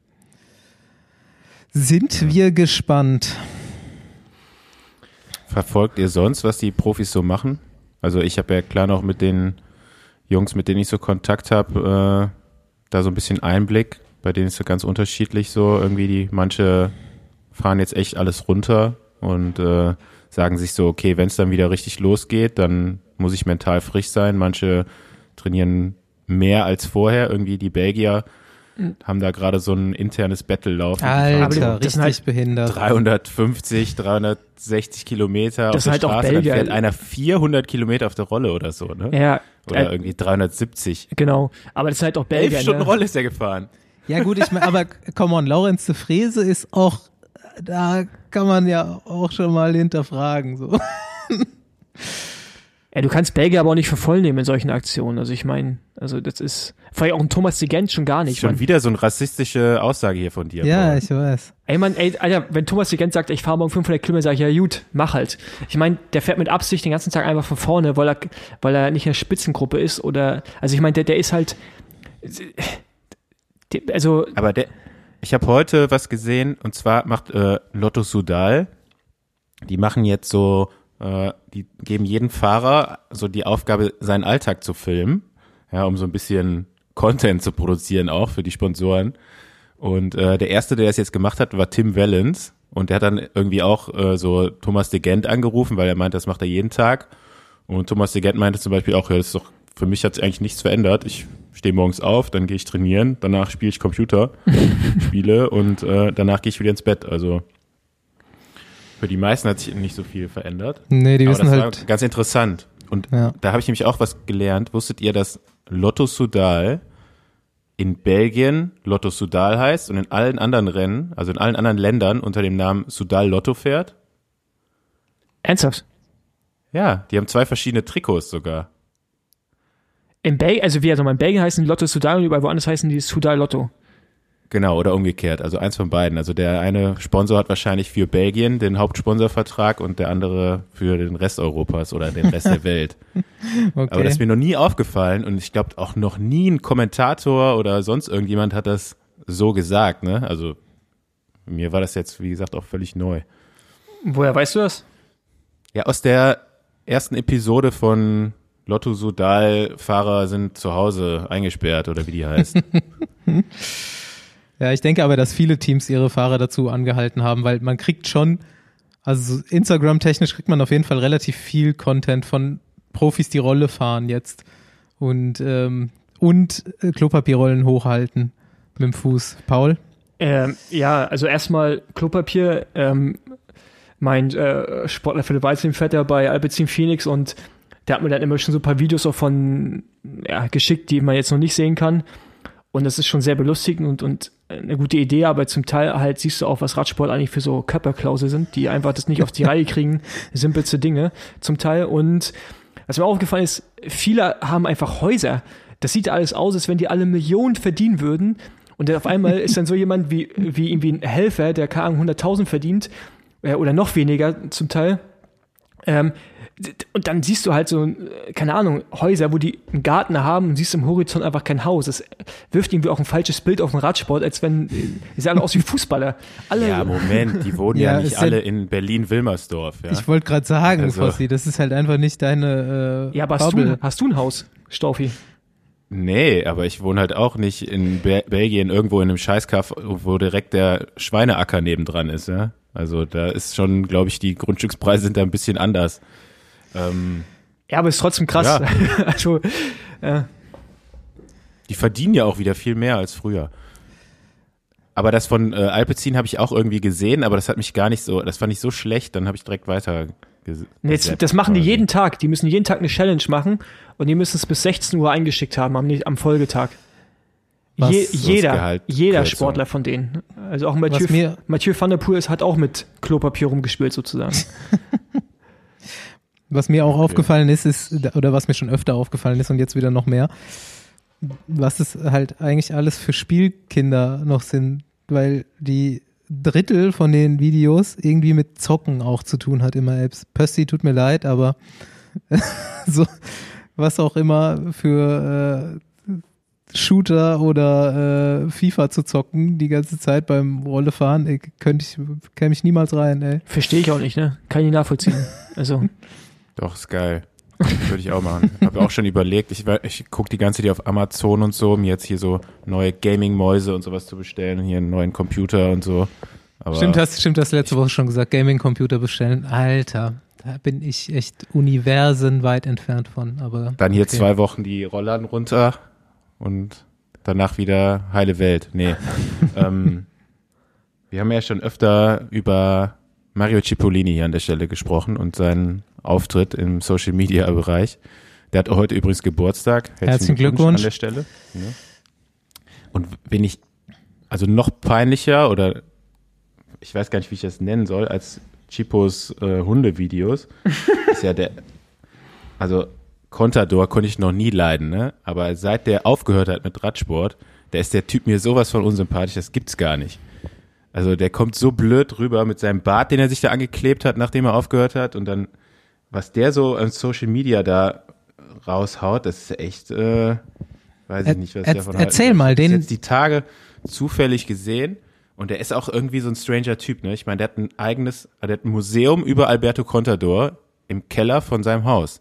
Sind wir gespannt. Verfolgt ihr sonst, was die Profis so machen? Also ich habe ja klar noch mit den Jungs, mit denen ich so Kontakt habe, äh, da so ein bisschen Einblick. Bei denen ist so ganz unterschiedlich so. Irgendwie die, manche fahren jetzt echt alles runter und äh, sagen sich so, okay, wenn es dann wieder richtig losgeht, dann muss ich mental frisch sein. Manche trainieren mehr als vorher. Irgendwie die Belgier mhm. haben da gerade so ein internes Battle laufen. Alter, richtig halt behindert. dreihundertfünfzig, dreihundertsechzig Kilometer das auf der halt Straße, auch dann fährt einer vierhundert Kilometer auf der Rolle oder so, ne? Ja. Oder äh, irgendwie dreihundertsiebzig. Genau, aber das ist halt auch Belgier. Elf Stunden ne? Rolle ist er gefahren. Ja gut, ich meine, aber come on, Laurens de Frese ist auch, da kann man ja auch schon mal hinterfragen, so. Ja, du kannst Belgier aber auch nicht für voll nehmen in solchen Aktionen. Also ich meine, also das ist, vielleicht auch ein Thomas de Gent schon gar nicht. Schon Mann. wieder so eine rassistische Aussage hier von dir. Ja, Paul. ich weiß. Ey, Mann, ey, Alter, wenn Thomas de Gent sagt, ich fahre morgen fünfhundert Kilometer, sag ich, ja gut, mach halt. Ich meine, der fährt mit Absicht den ganzen Tag einfach von vorne, weil er, weil er nicht in der Spitzengruppe ist oder, also ich meine, der, der ist halt, also. Aber der, ich habe heute was gesehen und zwar macht äh, Lotto Soudal, die machen jetzt so, äh, die geben jedem Fahrer so die Aufgabe, seinen Alltag zu filmen, ja, um so ein bisschen Content zu produzieren auch für die Sponsoren. Und äh, der erste, der das jetzt gemacht hat, war Tim Wellens und der hat dann irgendwie auch äh, so Thomas de Gent angerufen, weil er meint, das macht er jeden Tag. Und Thomas de Gent meinte zum Beispiel auch, ja, das ist doch, für mich hat sich eigentlich nichts verändert. Ich stehe morgens auf, dann gehe ich trainieren, danach spiele ich Computer, spiele und äh, danach gehe ich wieder ins Bett. Also für die meisten hat sich nicht so viel verändert. Nee, die Aber wissen das halt. war ganz interessant. Und Ja. da habe ich nämlich auch was gelernt. Wusstet ihr, dass Lotto Soudal in Belgien Lotto Soudal heißt und in allen anderen Rennen, also in allen anderen Ländern unter dem Namen Soudal Lotto fährt? Ernsthaft? Ja, die haben zwei verschiedene Trikots sogar. In Belgien, also wie, also in Belgien heißen die Lotto Soudal und überall woanders heißen die Soudal Lotto. Genau, oder umgekehrt, also eins von beiden. Also der eine Sponsor hat wahrscheinlich für Belgien den Hauptsponsorvertrag und der andere für den Rest Europas oder den Rest der Welt. Okay. Aber das ist mir noch nie aufgefallen und ich glaube auch noch nie ein Kommentator oder sonst irgendjemand hat das so gesagt, ne? Also mir war das jetzt, wie gesagt, auch völlig neu. Woher weißt du das? Ja, aus der ersten Episode von Lotto Soudal, Fahrer sind zu Hause eingesperrt oder wie die heißt. Ja, ich denke aber, dass viele Teams ihre Fahrer dazu angehalten haben, weil man kriegt schon, also Instagram-technisch kriegt man auf jeden Fall relativ viel Content von Profis, die Rolle fahren jetzt und ähm, und äh, Klopapierrollen hochhalten mit dem Fuß. Paul? Ähm, ja, also erstmal Klopapier. Ähm, mein äh, Sportler Philipp Weizen fährt ja bei Alpecin Phoenix und der hat mir dann immer schon so ein paar Videos auch von ja, geschickt, die man jetzt noch nicht sehen kann. Und das ist schon sehr belustigend und, und eine gute Idee, aber zum Teil halt siehst du auch, was Radsport eigentlich für so Körperklausel sind, die einfach das nicht auf die Reihe kriegen, simpelste Dinge zum Teil. Und was mir auch aufgefallen ist, viele haben einfach Häuser. Das sieht alles aus, als wenn die alle Millionen verdienen würden. Und dann auf einmal ist dann so jemand wie, wie irgendwie ein Helfer, der keine Ahnung hunderttausend verdient, äh, oder noch weniger zum Teil. Ähm, und dann siehst du halt so, keine Ahnung, Häuser, wo die einen Garten haben und siehst im Horizont einfach kein Haus. Das wirft irgendwie auch ein falsches Bild auf den Radsport, als wenn, die sehen alle aus wie Fußballer. Alle, Ja, Moment, die wohnen Ja, ja nicht ist alle ja- in Berlin-Wilmersdorf. Ja? Ich wollte gerade sagen, Also- Fossi, das ist halt einfach nicht deine äh, ja, aber hast Bubble. du, hast du ein Haus, Staufi? Nee, aber ich wohne halt auch nicht in Be- Belgien irgendwo in einem Scheißkaff, wo direkt der Schweineacker nebendran ist. Ja? Also da ist schon, glaube ich, die Grundstückspreise sind da ein bisschen anders. Ähm, Ja, aber ist trotzdem krass. Ja. Also, ja. die verdienen ja auch wieder viel mehr als früher. Aber das von äh, Alpecin habe ich auch irgendwie gesehen, aber das hat mich gar nicht so, das fand ich so schlecht, dann habe ich direkt weiter ges- Nee, jetzt, gesappt das machen die quasi. jeden Tag. Die müssen jeden Tag eine Challenge machen und die müssen es bis sechzehn Uhr eingeschickt haben am, am Folgetag. Was? Je, So ist jeder, Gehalt- jeder Kürzung. Sportler von denen. Also auch Mathieu, Was mir- Mathieu van der Poel ist, hat auch mit Klopapier rumgespielt sozusagen. Was mir auch aufgefallen ist, ist, oder was mir schon öfter aufgefallen ist und jetzt wieder noch mehr, was es halt eigentlich alles für Spielkinder noch sind, weil die Drittel von den Videos irgendwie mit Zocken auch zu tun hat immer. Pössi, tut mir leid, aber so was auch immer für äh, Shooter oder äh, FIFA zu zocken die ganze Zeit beim Rollefahren, ey, könnte ich, käme ich niemals rein, ey. Verstehe ich auch nicht, ne? Kann ich nicht nachvollziehen. Also, Doch, ist geil. Würde ich auch machen. Habe auch schon überlegt, ich, war- ich gucke die ganze Zeit auf Amazon und so, um jetzt hier so neue Gaming-Mäuse und sowas zu bestellen, hier einen neuen Computer und so. Aber Stimmt, hast, stimmt, hast letzte Woche schon gesagt, Gaming-Computer bestellen. Alter, da bin ich echt universenweit entfernt von. Aber dann hier okay. zwei Wochen die Rollern runter und danach wieder heile Welt. Nee. ähm, wir haben ja schon öfter über Mario Cipollini hier an der Stelle gesprochen und seinen Auftritt im Social-Media-Bereich. Der hat heute übrigens Geburtstag. Herzlichen Glückwunsch. an der Stelle. Ja. Und wenn ich, also noch peinlicher oder ich weiß gar nicht, wie ich das nennen soll, als Chipos äh, Hundevideos, ist ja der, also Contador konnte ich noch nie leiden, ne? Aber seit der aufgehört hat mit Radsport, da ist der Typ mir sowas von unsympathisch, das gibt's gar nicht. Also der kommt so blöd rüber mit seinem Bart, den er sich da angeklebt hat, nachdem er aufgehört hat, und dann, was der so an Social Media da raushaut, das ist echt, äh, weiß ich nicht, was er, ich davon halte. Erzähl mal, den... Ich habe jetzt die Tage zufällig gesehen, und der ist auch irgendwie so ein stranger Typ, ne? Ich meine, der hat ein eigenes, der hat ein Museum über Alberto Contador im Keller von seinem Haus.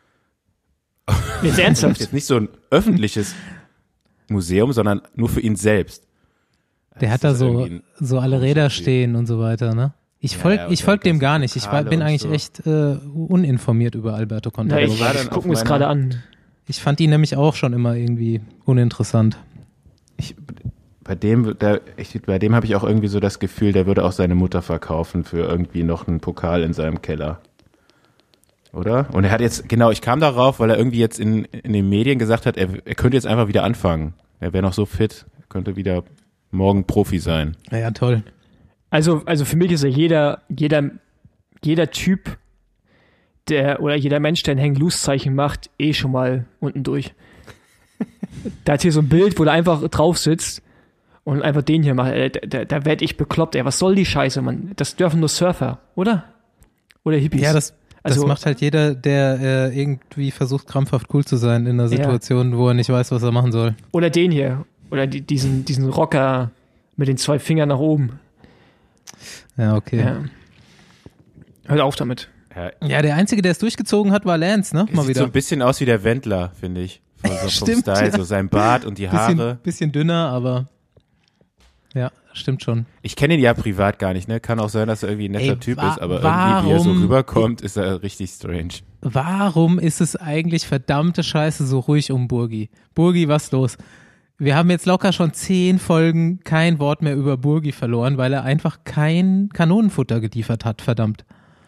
Jetzt ernsthaft? Das ist jetzt nicht so ein öffentliches Museum, sondern nur für ihn selbst. Der hat da so, so alle Räder stehen und so weiter, ne? Ich Ja, folg, ja, ich folg dem gar nicht. Ich war, Pokale bin und eigentlich so. echt äh, uninformiert über Alberto Na, Contador. ich, war dann ich auf gucke mir es meiner- gerade an. Ich fand ihn nämlich auch schon immer irgendwie uninteressant. Ich, bei dem, da, ich, bei dem habe ich auch irgendwie so das Gefühl, der würde auch seine Mutter verkaufen für irgendwie noch einen Pokal in seinem Keller. Oder? Und er hat jetzt, genau, ich kam darauf, weil er irgendwie jetzt in, in den Medien gesagt hat, er, er könnte jetzt einfach wieder anfangen. Er wäre noch so fit, er könnte wieder morgen Profi sein. Ja, ja, toll. Also, also für mich ist ja jeder, jeder, jeder Typ, der, oder jeder Mensch, der ein Hang-Loose-Zeichen macht, eh schon mal unten durch. Da hat hier so ein Bild, wo der einfach drauf sitzt und einfach den hier macht. Äh, Da, da, da werd ich bekloppt, ey. Was soll die Scheiße, Mann? Das dürfen nur Surfer, oder? Oder Hippies. Ja, das, das Also- macht halt jeder, der äh, irgendwie versucht, krampfhaft cool zu sein in einer Ja. Situation, wo er nicht weiß, was er machen soll. Oder den hier. Oder die, diesen, diesen Rocker mit den zwei Fingern nach oben. Ja, okay. Ja. Hört auf damit. Ja, Ja, der Einzige, der es durchgezogen hat, war Lance, ne? Mal sieht wieder. so ein bisschen aus wie der Wendler, finde ich. So, so vom Stimmt, Style, ja. so sein Bart und die Haare. bisschen, bisschen dünner, aber ja, stimmt schon. Ich kenne ihn ja privat gar nicht, ne? Kann auch sein, dass er irgendwie ein netter Ey, Typ wa- ist, aber irgendwie, wie er so warum- rüberkommt, ist er richtig strange. Warum ist es eigentlich verdammte Scheiße so ruhig um Burgi? Burgi, was los? Wir haben jetzt locker schon zehn Folgen kein Wort mehr über Burgi verloren, weil er einfach kein Kanonenfutter geliefert hat, verdammt.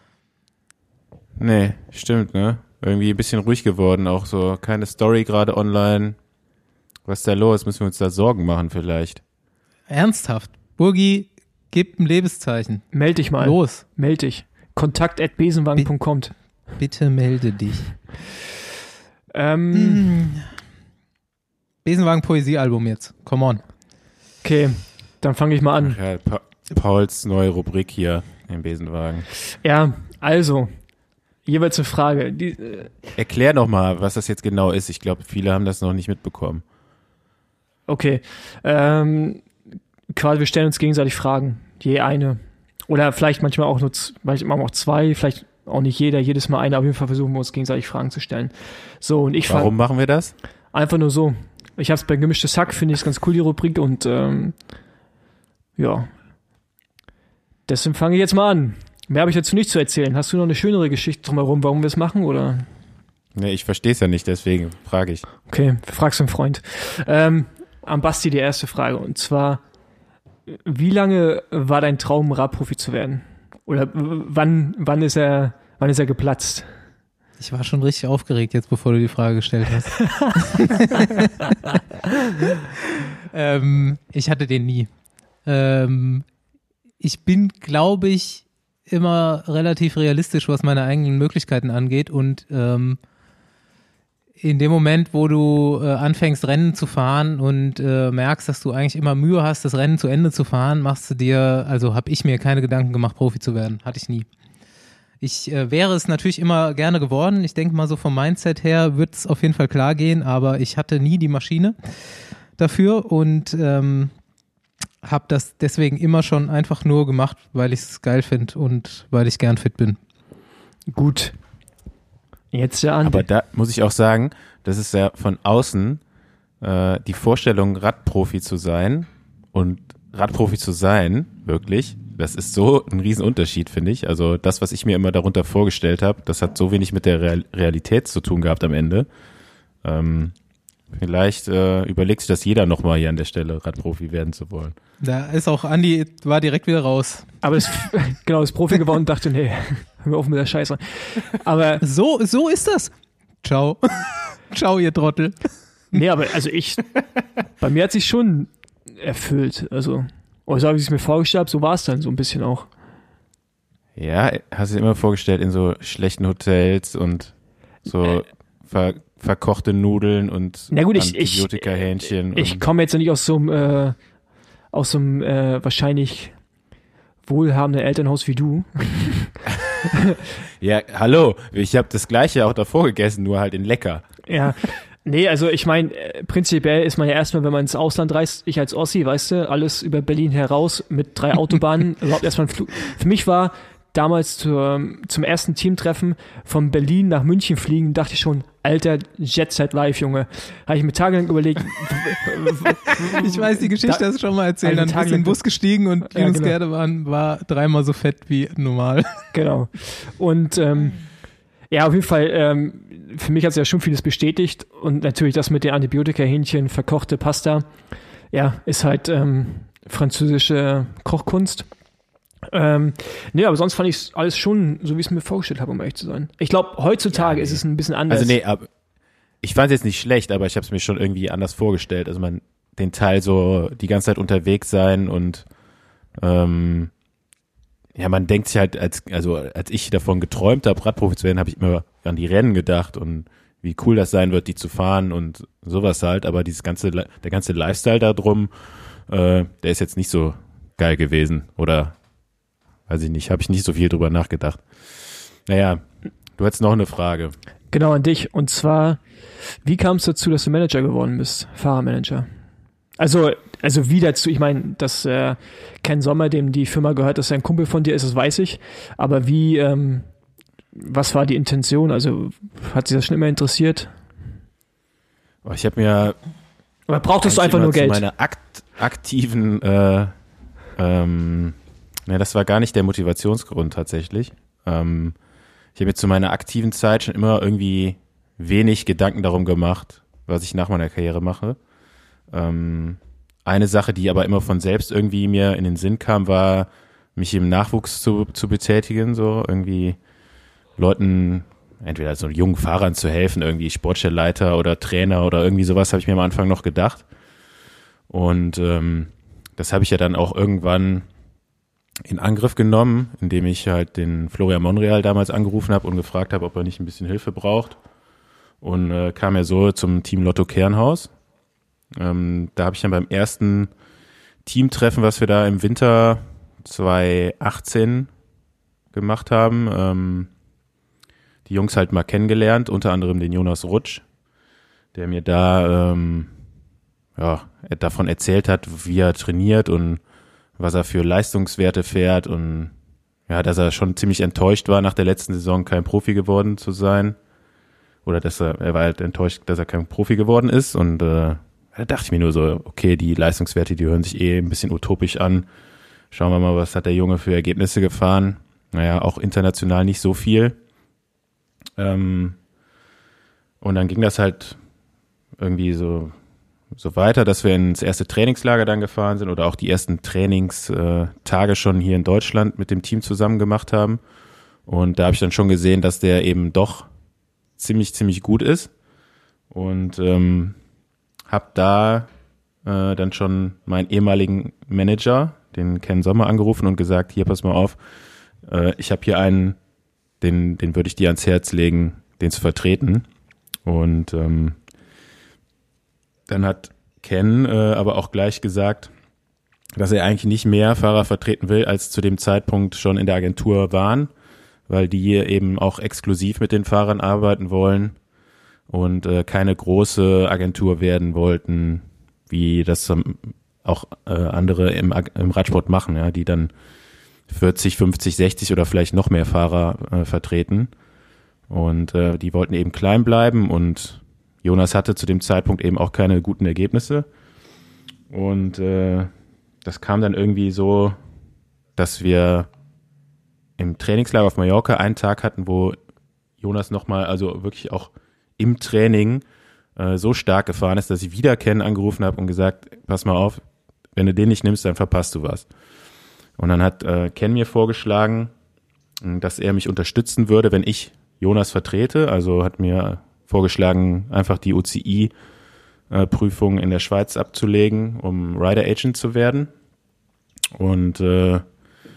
Nee, stimmt, ne? Irgendwie ein bisschen ruhig geworden, auch so keine Story gerade online. Was ist da los? Müssen wir uns da Sorgen machen vielleicht? Ernsthaft. Burgi, gib ein Lebenszeichen. Meld dich mal. Los, Meld dich. Kontakt at besenwagen punkt com. bitte melde dich. Ähm, Hm. Besenwagen Poesiealbum jetzt. Come on. okay, dann fange ich mal an. Ja, pa Pauls neue Rubrik hier im Besenwagen. Ja, also, jeweils eine Frage. Die, äh, Erklär noch mal, was das jetzt genau ist. Ich glaube, viele haben das noch nicht mitbekommen. okay. Ähm, quasi, wir stellen uns gegenseitig Fragen. Je eine. Oder vielleicht manchmal auch nur, z- manchmal auch zwei, vielleicht auch nicht jeder, jedes Mal eine. Auf jeden Fall versuchen wir uns gegenseitig Fragen zu stellen. So, und ich fang- Warum machen wir das? Einfach nur so. Ich habe es bei Gemischtes Hack, finde ich es ganz cool, die Rubrik. Und ähm, ja. Deswegen fange ich jetzt mal an. Mehr habe ich dazu nicht zu erzählen. Hast du noch eine schönere Geschichte drumherum, warum wir es machen? Oder? Nee, ich verstehe es ja nicht, deswegen frage ich. Okay, fragst du einen Freund. Ähm, am Basti die erste Frage. Und zwar, wie lange war dein Traum, Radprofi zu werden? Oder w- wann, wann, ist er, wann ist er geplatzt? Ich war schon richtig aufgeregt jetzt, bevor du die Frage gestellt hast. ähm, ich hatte den nie. Ähm, ich bin, glaube ich, immer relativ realistisch, was meine eigenen Möglichkeiten angeht. Und ähm, in dem Moment, wo du äh, anfängst, Rennen zu fahren und äh, merkst, dass du eigentlich immer Mühe hast, das Rennen zu Ende zu fahren, machst du dir, also habe ich mir keine Gedanken gemacht, Profi zu werden. Hatte ich nie. Ich äh, wäre es natürlich immer gerne geworden. Ich denke mal so vom Mindset her wird es auf jeden Fall klar gehen, aber ich hatte nie die Maschine dafür und ähm, habe das deswegen immer schon einfach nur gemacht, weil ich es geil finde und weil ich gern fit bin. Gut. Jetzt der Andi. Aber da muss ich auch sagen, das ist ja von außen äh, die Vorstellung, Radprofi zu sein und Radprofi zu sein, wirklich, das ist so ein Riesenunterschied, finde ich. Also das, was ich mir immer darunter vorgestellt habe, das hat so wenig mit der Real- Realität zu tun gehabt am Ende. Ähm, vielleicht äh, überlegt sich das jeder nochmal hier an der Stelle, Radprofi werden zu wollen. Da ist auch Andi, war direkt wieder raus. Aber das, genau, ist Profi geworden und dachte, nee, hör mir auf mit der Scheiße. Aber, So, so ist das. Ciao. Ciao, ihr Trottel. nee, aber also ich, bei mir hat sich schon erfüllt. Also, oder so wie ich es mir vorgestellt habe, so war es dann so ein bisschen auch. Ja, hast du dir immer vorgestellt in so schlechten Hotels und So äh, ver, verkochte Nudeln und na gut, ich, Antibiotika-Hähnchen. Ich, ich komme jetzt nicht aus so einem, äh, aus so einem äh, wahrscheinlich wohlhabenden Elternhaus wie du. Ja, hallo, ich habe das Gleiche auch davor gegessen, nur halt in lecker. Ja, nee, also ich meine, prinzipiell ist man ja erstmal, wenn man ins Ausland reist, ich als Ossi, weißt du, alles über Berlin heraus mit drei Autobahnen, überhaupt erstmal ein Flug. Für mich war damals zur, zum ersten Teamtreffen von Berlin nach München fliegen, dachte ich schon, alter, Jet Set Live, Junge. Habe ich mir tagelang überlegt. Ich weiß, die Geschichte da, hast du schon mal erzählt. Dann bist du in den Bus gestiegen und ja, Yunus genau. Gerdemann war dreimal so fett wie normal. Genau. Und ähm, ja, auf jeden Fall, ähm, für mich hat es ja schon vieles bestätigt und natürlich das mit den Antibiotika-Hähnchen, verkochte Pasta, ja, ist halt ähm, französische Kochkunst. Ähm, nee, aber sonst fand ich es alles schon, so wie ich es mir vorgestellt habe, um ehrlich zu sein. Ich glaube, heutzutage ja, nee. ist es ein bisschen anders. Also nee, aber ich fand es jetzt nicht schlecht, aber ich habe es mir schon irgendwie anders vorgestellt. Also man, den Teil so die ganze Zeit unterwegs sein und ähm, ja, man denkt sich halt, als also als ich davon geträumt habe, Radprofi zu werden, habe ich immer an die Rennen gedacht und wie cool das sein wird, die zu fahren und sowas halt. Aber dieses ganze, der ganze Lifestyle da drum, äh, der ist jetzt nicht so geil gewesen oder weiß ich nicht, habe ich nicht so viel drüber nachgedacht. Naja, du hattest noch eine Frage. Genau, an dich. Und zwar, wie kam es dazu, dass du Manager geworden bist? Fahrermanager. Also, also wie dazu, ich meine, dass äh, Ken Sommer, dem die Firma gehört, dass er ein Kumpel von dir ist, das weiß ich. Aber wie, ähm, was war die Intention? Also, hat sich das schon immer interessiert? Oh, ich habe mir... Oder brauchtest du einfach nur Geld? Zu meiner akt- aktiven... Äh, ähm, Ja, das war gar nicht der Motivationsgrund tatsächlich. Ähm, ich habe mir zu meiner aktiven Zeit schon immer irgendwie wenig Gedanken darum gemacht, was ich nach meiner Karriere mache. Ähm, eine Sache, die aber immer von selbst irgendwie mir in den Sinn kam, war, mich im Nachwuchs zu, zu betätigen, so irgendwie Leuten, entweder so jungen Fahrern zu helfen, irgendwie Sportstellleiter oder Trainer oder irgendwie sowas, habe ich mir am Anfang noch gedacht. Und ähm, das habe ich ja dann auch irgendwann in Angriff genommen, indem ich halt den Florian Monreal damals angerufen habe und gefragt habe, ob er nicht ein bisschen Hilfe braucht. Und äh, kam ja so zum Team Lotto Kernhaus. Ähm, da habe ich dann beim ersten Teamtreffen, was wir da im Winter zwanzig achtzehn gemacht haben, ähm, die Jungs halt mal kennengelernt, unter anderem den Jonas Rutsch, der mir da ähm, ja, davon erzählt hat, wie er trainiert und was er für Leistungswerte fährt und ja, dass er schon ziemlich enttäuscht war, nach der letzten Saison kein Profi geworden zu sein. Oder dass er, er war halt enttäuscht, dass er kein Profi geworden ist und äh, da dachte ich mir nur so, okay, die Leistungswerte, die hören sich eh ein bisschen utopisch an. Schauen wir mal, was hat der Junge für Ergebnisse gefahren. Naja, auch international nicht so viel. Ähm, und dann ging das halt irgendwie so so weiter, dass wir ins erste Trainingslager dann gefahren sind oder auch die ersten Trainingstage schon hier in Deutschland mit dem Team zusammen gemacht haben. Und da habe ich dann schon gesehen, dass der eben doch ziemlich, ziemlich gut ist. Und ähm, habe da äh, dann schon meinen ehemaligen Manager, den Ken Sommer, angerufen und gesagt, hier, pass mal auf, äh, ich habe hier einen, den, den würde ich dir ans Herz legen, den zu vertreten. Und ähm, dann hat Ken äh, aber auch gleich gesagt, dass er eigentlich nicht mehr Fahrer vertreten will, als zu dem Zeitpunkt schon in der Agentur waren, weil die eben auch exklusiv mit den Fahrern arbeiten wollen und äh, keine große Agentur werden wollten, wie das ähm, auch äh, andere im, im Radsport machen, ja, die dann vierzig, fünfzig, sechzig oder vielleicht noch mehr Fahrer äh, vertreten. Und äh, die wollten eben klein bleiben und Jonas hatte zu dem Zeitpunkt eben auch keine guten Ergebnisse und äh, das kam dann irgendwie so, dass wir im Trainingslager auf Mallorca einen Tag hatten, wo Jonas nochmal, also wirklich auch im Training äh, so stark gefahren ist, dass ich wieder Ken angerufen habe und gesagt, pass mal auf, wenn du den nicht nimmst, dann verpasst du was. Und dann hat äh, Ken mir vorgeschlagen, dass er mich unterstützen würde, wenn ich Jonas vertrete, also hat mir vorgeschlagen, einfach die U C I-Prüfung in der Schweiz abzulegen, um Rider Agent zu werden. Und äh,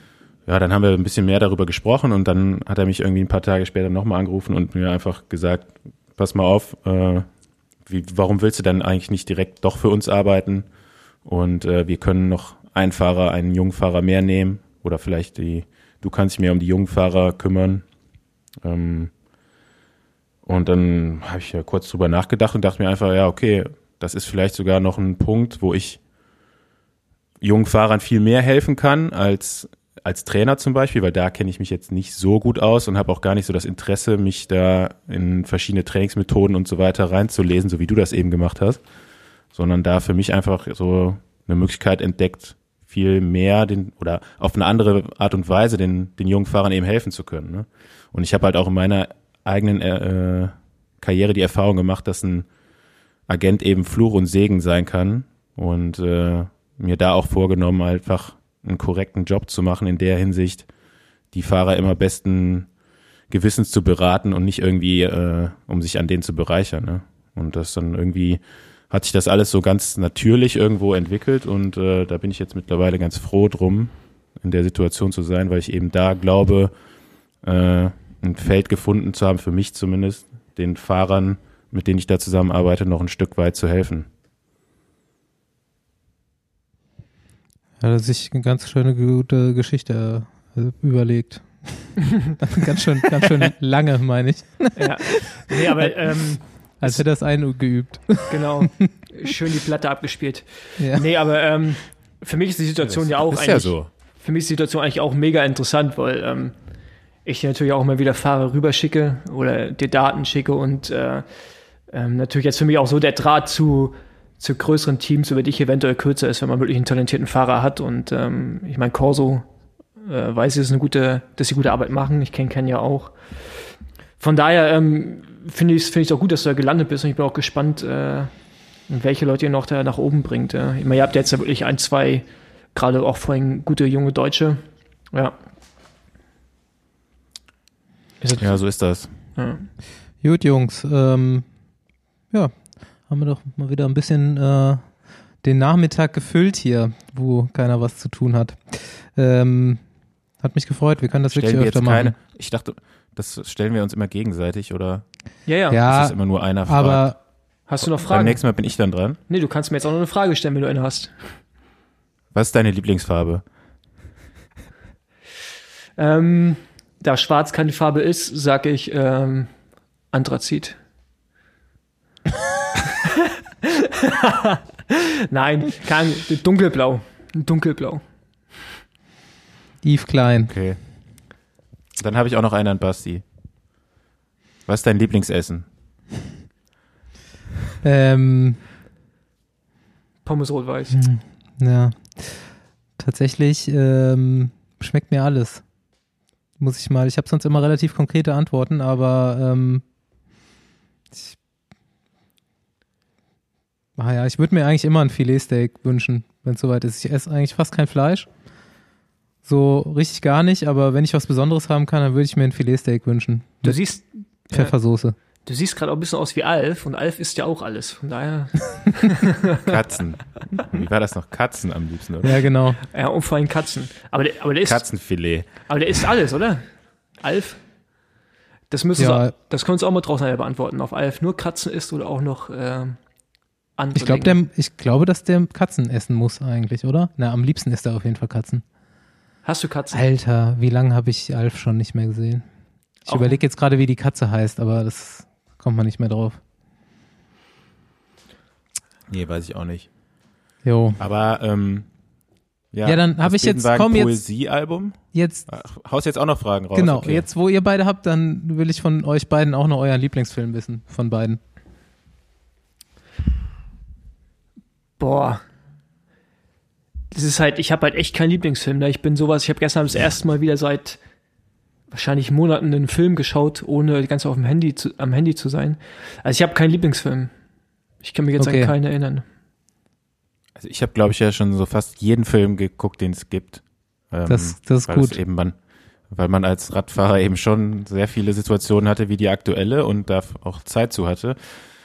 ja, dann haben wir ein bisschen mehr darüber gesprochen und dann hat er mich irgendwie ein paar Tage später nochmal angerufen und mir einfach gesagt, pass mal auf, äh, wie, warum willst du dann eigentlich nicht direkt doch für uns arbeiten? Und äh, wir können noch einen Fahrer, einen jungen Fahrer mehr nehmen oder vielleicht die, du kannst dich mehr um die jungen Fahrer kümmern. Ähm, und dann habe ich ja kurz drüber nachgedacht und dachte mir einfach, ja, okay, das ist vielleicht sogar noch ein Punkt, wo ich jungen Fahrern viel mehr helfen kann als als Trainer zum Beispiel, weil da kenne ich mich jetzt nicht so gut aus und habe auch gar nicht so das Interesse, mich da in verschiedene Trainingsmethoden und so weiter reinzulesen, so wie du das eben gemacht hast, sondern da für mich einfach so eine Möglichkeit entdeckt, viel mehr den oder auf eine andere Art und Weise den den jungen Fahrern eben helfen zu können. Ne? Und ich habe halt auch in meiner eigenen äh, Karriere die Erfahrung gemacht, dass ein Agent eben Fluch und Segen sein kann und äh, mir da auch vorgenommen, einfach einen korrekten Job zu machen in der Hinsicht, die Fahrer immer besten Gewissens zu beraten und nicht irgendwie, äh, um sich an denen zu bereichern. Ne? Und das dann irgendwie hat sich das alles so ganz natürlich irgendwo entwickelt und äh, da bin ich jetzt mittlerweile ganz froh drum, in der Situation zu sein, weil ich eben da glaube, äh, ein Feld gefunden zu haben, für mich zumindest, den Fahrern, mit denen ich da zusammenarbeite, noch ein Stück weit zu helfen. Hat er sich eine ganz schöne, gute Geschichte äh, überlegt. ganz schön, ganz schön lange, meine ich. Ja. Nee, aber ähm, als hätte er das eingeübt. Genau. Schön die Platte abgespielt. Ja. Nee, aber ähm, für mich ist die Situation ja, ja auch ist eigentlich. Ja so. Für mich ist die Situation eigentlich auch mega interessant, weil ähm, ich natürlich auch immer wieder Fahrer rüberschicke oder dir Daten schicke und äh, ähm, natürlich jetzt für mich auch so der Draht zu zu größeren Teams, über die ich eventuell kürzer ist, wenn man wirklich einen talentierten Fahrer hat. Und ähm, ich meine, Corso äh, weiß, dass, eine gute, dass sie gute Arbeit machen. Ich kenne Ken ja auch. Von daher ähm, finde ich es find auch gut, dass du da gelandet bist. Und ich bin auch gespannt, äh, welche Leute ihr noch da nach oben bringt. Äh. Ich meine, ihr habt jetzt ja wirklich ein, zwei, gerade auch vorhin gute junge Deutsche. Ja. Ja, so ist das. Ja. Gut, Jungs. Ähm, ja. Haben wir doch mal wieder ein bisschen äh, den Nachmittag gefüllt hier, wo keiner was zu tun hat. Ähm, hat mich gefreut, wir können das stellen wirklich wir öfter jetzt machen. Keine, ich dachte, das stellen wir uns immer gegenseitig, oder? Ja, ja. ja ist das immer nur einer fragt? Aber hast du noch Fragen? Beim nächsten Mal bin ich dann dran. Nee, du kannst mir jetzt auch noch eine Frage stellen, wenn du eine hast. Was ist deine Lieblingsfarbe? Ähm, da Schwarz keine Farbe ist, sage ich ähm, Anthrazit. Nein, kein dunkelblau. Dunkelblau. Yves Klein. Okay. Dann habe ich auch noch einen an Basti. Was ist dein Lieblingsessen? Ähm, Pommes rot-weiß. Ja. Tatsächlich ähm, schmeckt mir alles. Muss ich mal. Ich habe sonst immer relativ konkrete Antworten, aber ähm, ich Ah ja, ich würde mir eigentlich immer ein Filetsteak wünschen, wenn es soweit ist. Ich esse eigentlich fast kein Fleisch. So richtig gar nicht, aber wenn ich was Besonderes haben kann, dann würde ich mir ein Filetsteak wünschen. Du siehst Pfeffersoße. Ja, du siehst gerade auch ein bisschen aus wie Alf und Alf isst ja auch alles. Von daher. Katzen. Wie war das noch? Katzen am liebsten, oder? Ja, genau. Ja, und vor allem Katzen. Aber der, aber der isst. Katzenfilet. Aber der isst alles, oder? Alf? Das müssen ja. so, das können wir uns auch mal draußen beantworten. Auf Alf nur Katzen isst oder auch noch ähm, andere ich, glaub, Dinge. der, ich glaube, dass der Katzen essen muss eigentlich, oder? Na, am liebsten isst er auf jeden Fall Katzen. Hast du Katzen? Alter, wie lange habe ich Alf schon nicht mehr gesehen? Ich überlege jetzt gerade, wie die Katze heißt, aber das kommt man nicht mehr drauf. Nee, weiß ich auch nicht. Jo. Aber, ähm, ja, ja dann habe ich jetzt, komm jetzt. Poesiealbum? Jetzt. Haust jetzt auch noch Fragen raus. Genau, okay. Jetzt, wo ihr beide habt, dann will ich von euch beiden auch noch euren Lieblingsfilm wissen, von beiden. Boah. Das ist halt, ich habe halt echt keinen Lieblingsfilm. Ne? Ich bin sowas, ich habe gestern das erste Mal wieder seit wahrscheinlich Monaten einen Film geschaut, ohne die ganze Zeit auf dem Handy zu, am Handy zu sein. Also ich habe keinen Lieblingsfilm. Ich kann mich jetzt Okay. an keinen erinnern. Also ich habe, glaube ich, ja schon so fast jeden Film geguckt, den es gibt. Ähm, Das, das ist weil gut. Es eben man, weil man als Radfahrer eben schon sehr viele Situationen hatte, wie die aktuelle und da auch Zeit zu hatte.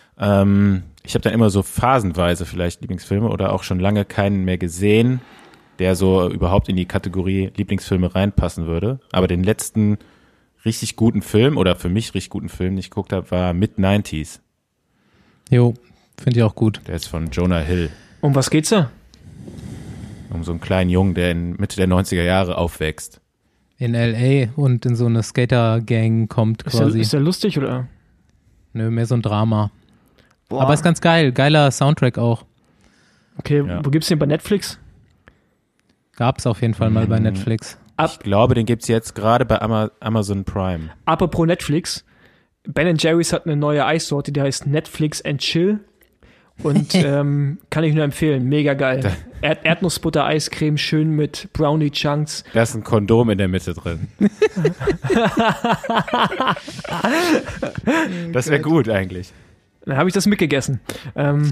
Ähm, ich habe dann immer so phasenweise vielleicht Lieblingsfilme oder auch schon lange keinen mehr gesehen. der so überhaupt in die Kategorie Lieblingsfilme reinpassen würde. Aber den letzten richtig guten Film, oder für mich richtig guten Film, den ich geguckt habe, war Mid-neunziger. Jo, finde ich auch gut. Der ist von Jonah Hill. Um was geht's da? Um so einen kleinen Jungen, der in Mitte der neunziger Jahre aufwächst. In L A und in so eine Skater-Gang kommt Ist quasi. der, ist der lustig oder? Nö, mehr so ein Drama. Boah. Aber ist ganz geil. Geiler Soundtrack auch. Okay, Ja. wo gibt's den bei Netflix? Gab's auf jeden Fall mal bei Mhm. Netflix. Ich glaube, den gibt's jetzt gerade bei Ama- Amazon Prime. Apropos Netflix. Ben Jerry's hat eine neue Eissorte, die heißt Netflix and Chill. Und ähm, kann ich nur empfehlen. Mega geil. Erd Erdnussbutter, Eiscreme, schön mit Brownie Chunks. Da ist ein Kondom in der Mitte drin. Das wäre gut eigentlich. Dann habe ich das mitgegessen. Ähm,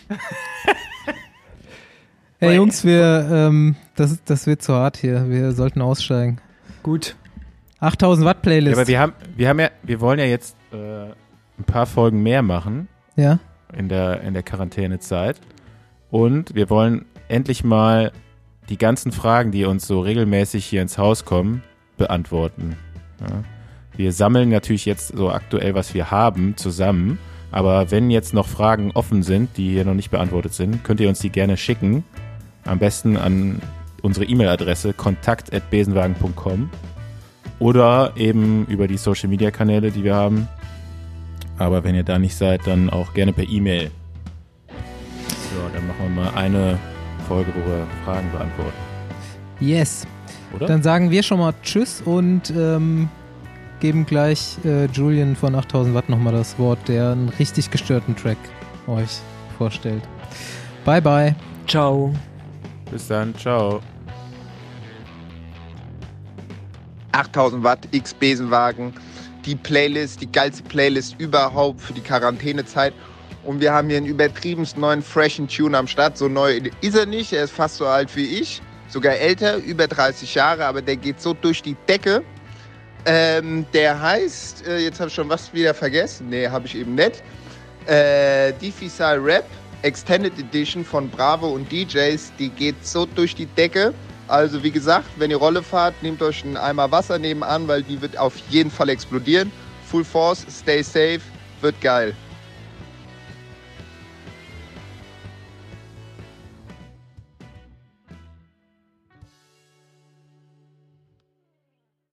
Hey Jungs, wir, ähm, das, das wird zu hart hier. Wir sollten aussteigen. gut. achttausend Watt Playlist. Ja, aber wir haben, wir haben ja, wir wollen ja jetzt äh, ein paar Folgen mehr machen Ja? in der, in der Quarantänezeit. Und wir wollen endlich mal die ganzen Fragen, die uns so regelmäßig hier ins Haus kommen, beantworten. Ja. Wir sammeln natürlich jetzt so aktuell, was wir haben, zusammen. Aber wenn jetzt noch Fragen offen sind, die hier noch nicht beantwortet sind, könnt ihr uns die gerne schicken. Am besten an unsere E-Mail-Adresse kontakt at besenwagen punkt com oder eben über die Social-Media-Kanäle, die wir haben. Aber wenn ihr da nicht seid, dann auch gerne per E-Mail. So, dann machen wir mal eine Folge, wo wir Fragen beantworten. Yes. Oder? Dann sagen wir schon mal Tschüss und ähm, geben gleich äh, Julian von achttausend Watt nochmal das Wort, der einen richtig gestörten Track euch vorstellt. Bye, bye. Ciao. Bis dann, ciao. achttausend Watt, X Besenwagen, die Playlist, die geilste Playlist überhaupt für die Quarantänezeit. Und wir haben hier einen übertriebenst neuen, freshen Tune am Start. So neu ist er nicht, er ist fast so alt wie ich, sogar älter, über dreißig Jahre, aber der geht so durch die Decke. Ähm, der heißt, äh, jetzt habe ich schon was wieder vergessen, nee, habe ich eben nicht. Äh, Difficile Rap, Extended Edition von Bravo und D Js, die geht so durch die Decke. Also wie gesagt, wenn ihr Rolle fahrt, nehmt euch einen Eimer Wasser nebenan, weil die wird auf jeden Fall explodieren. Full Force, stay safe, wird geil.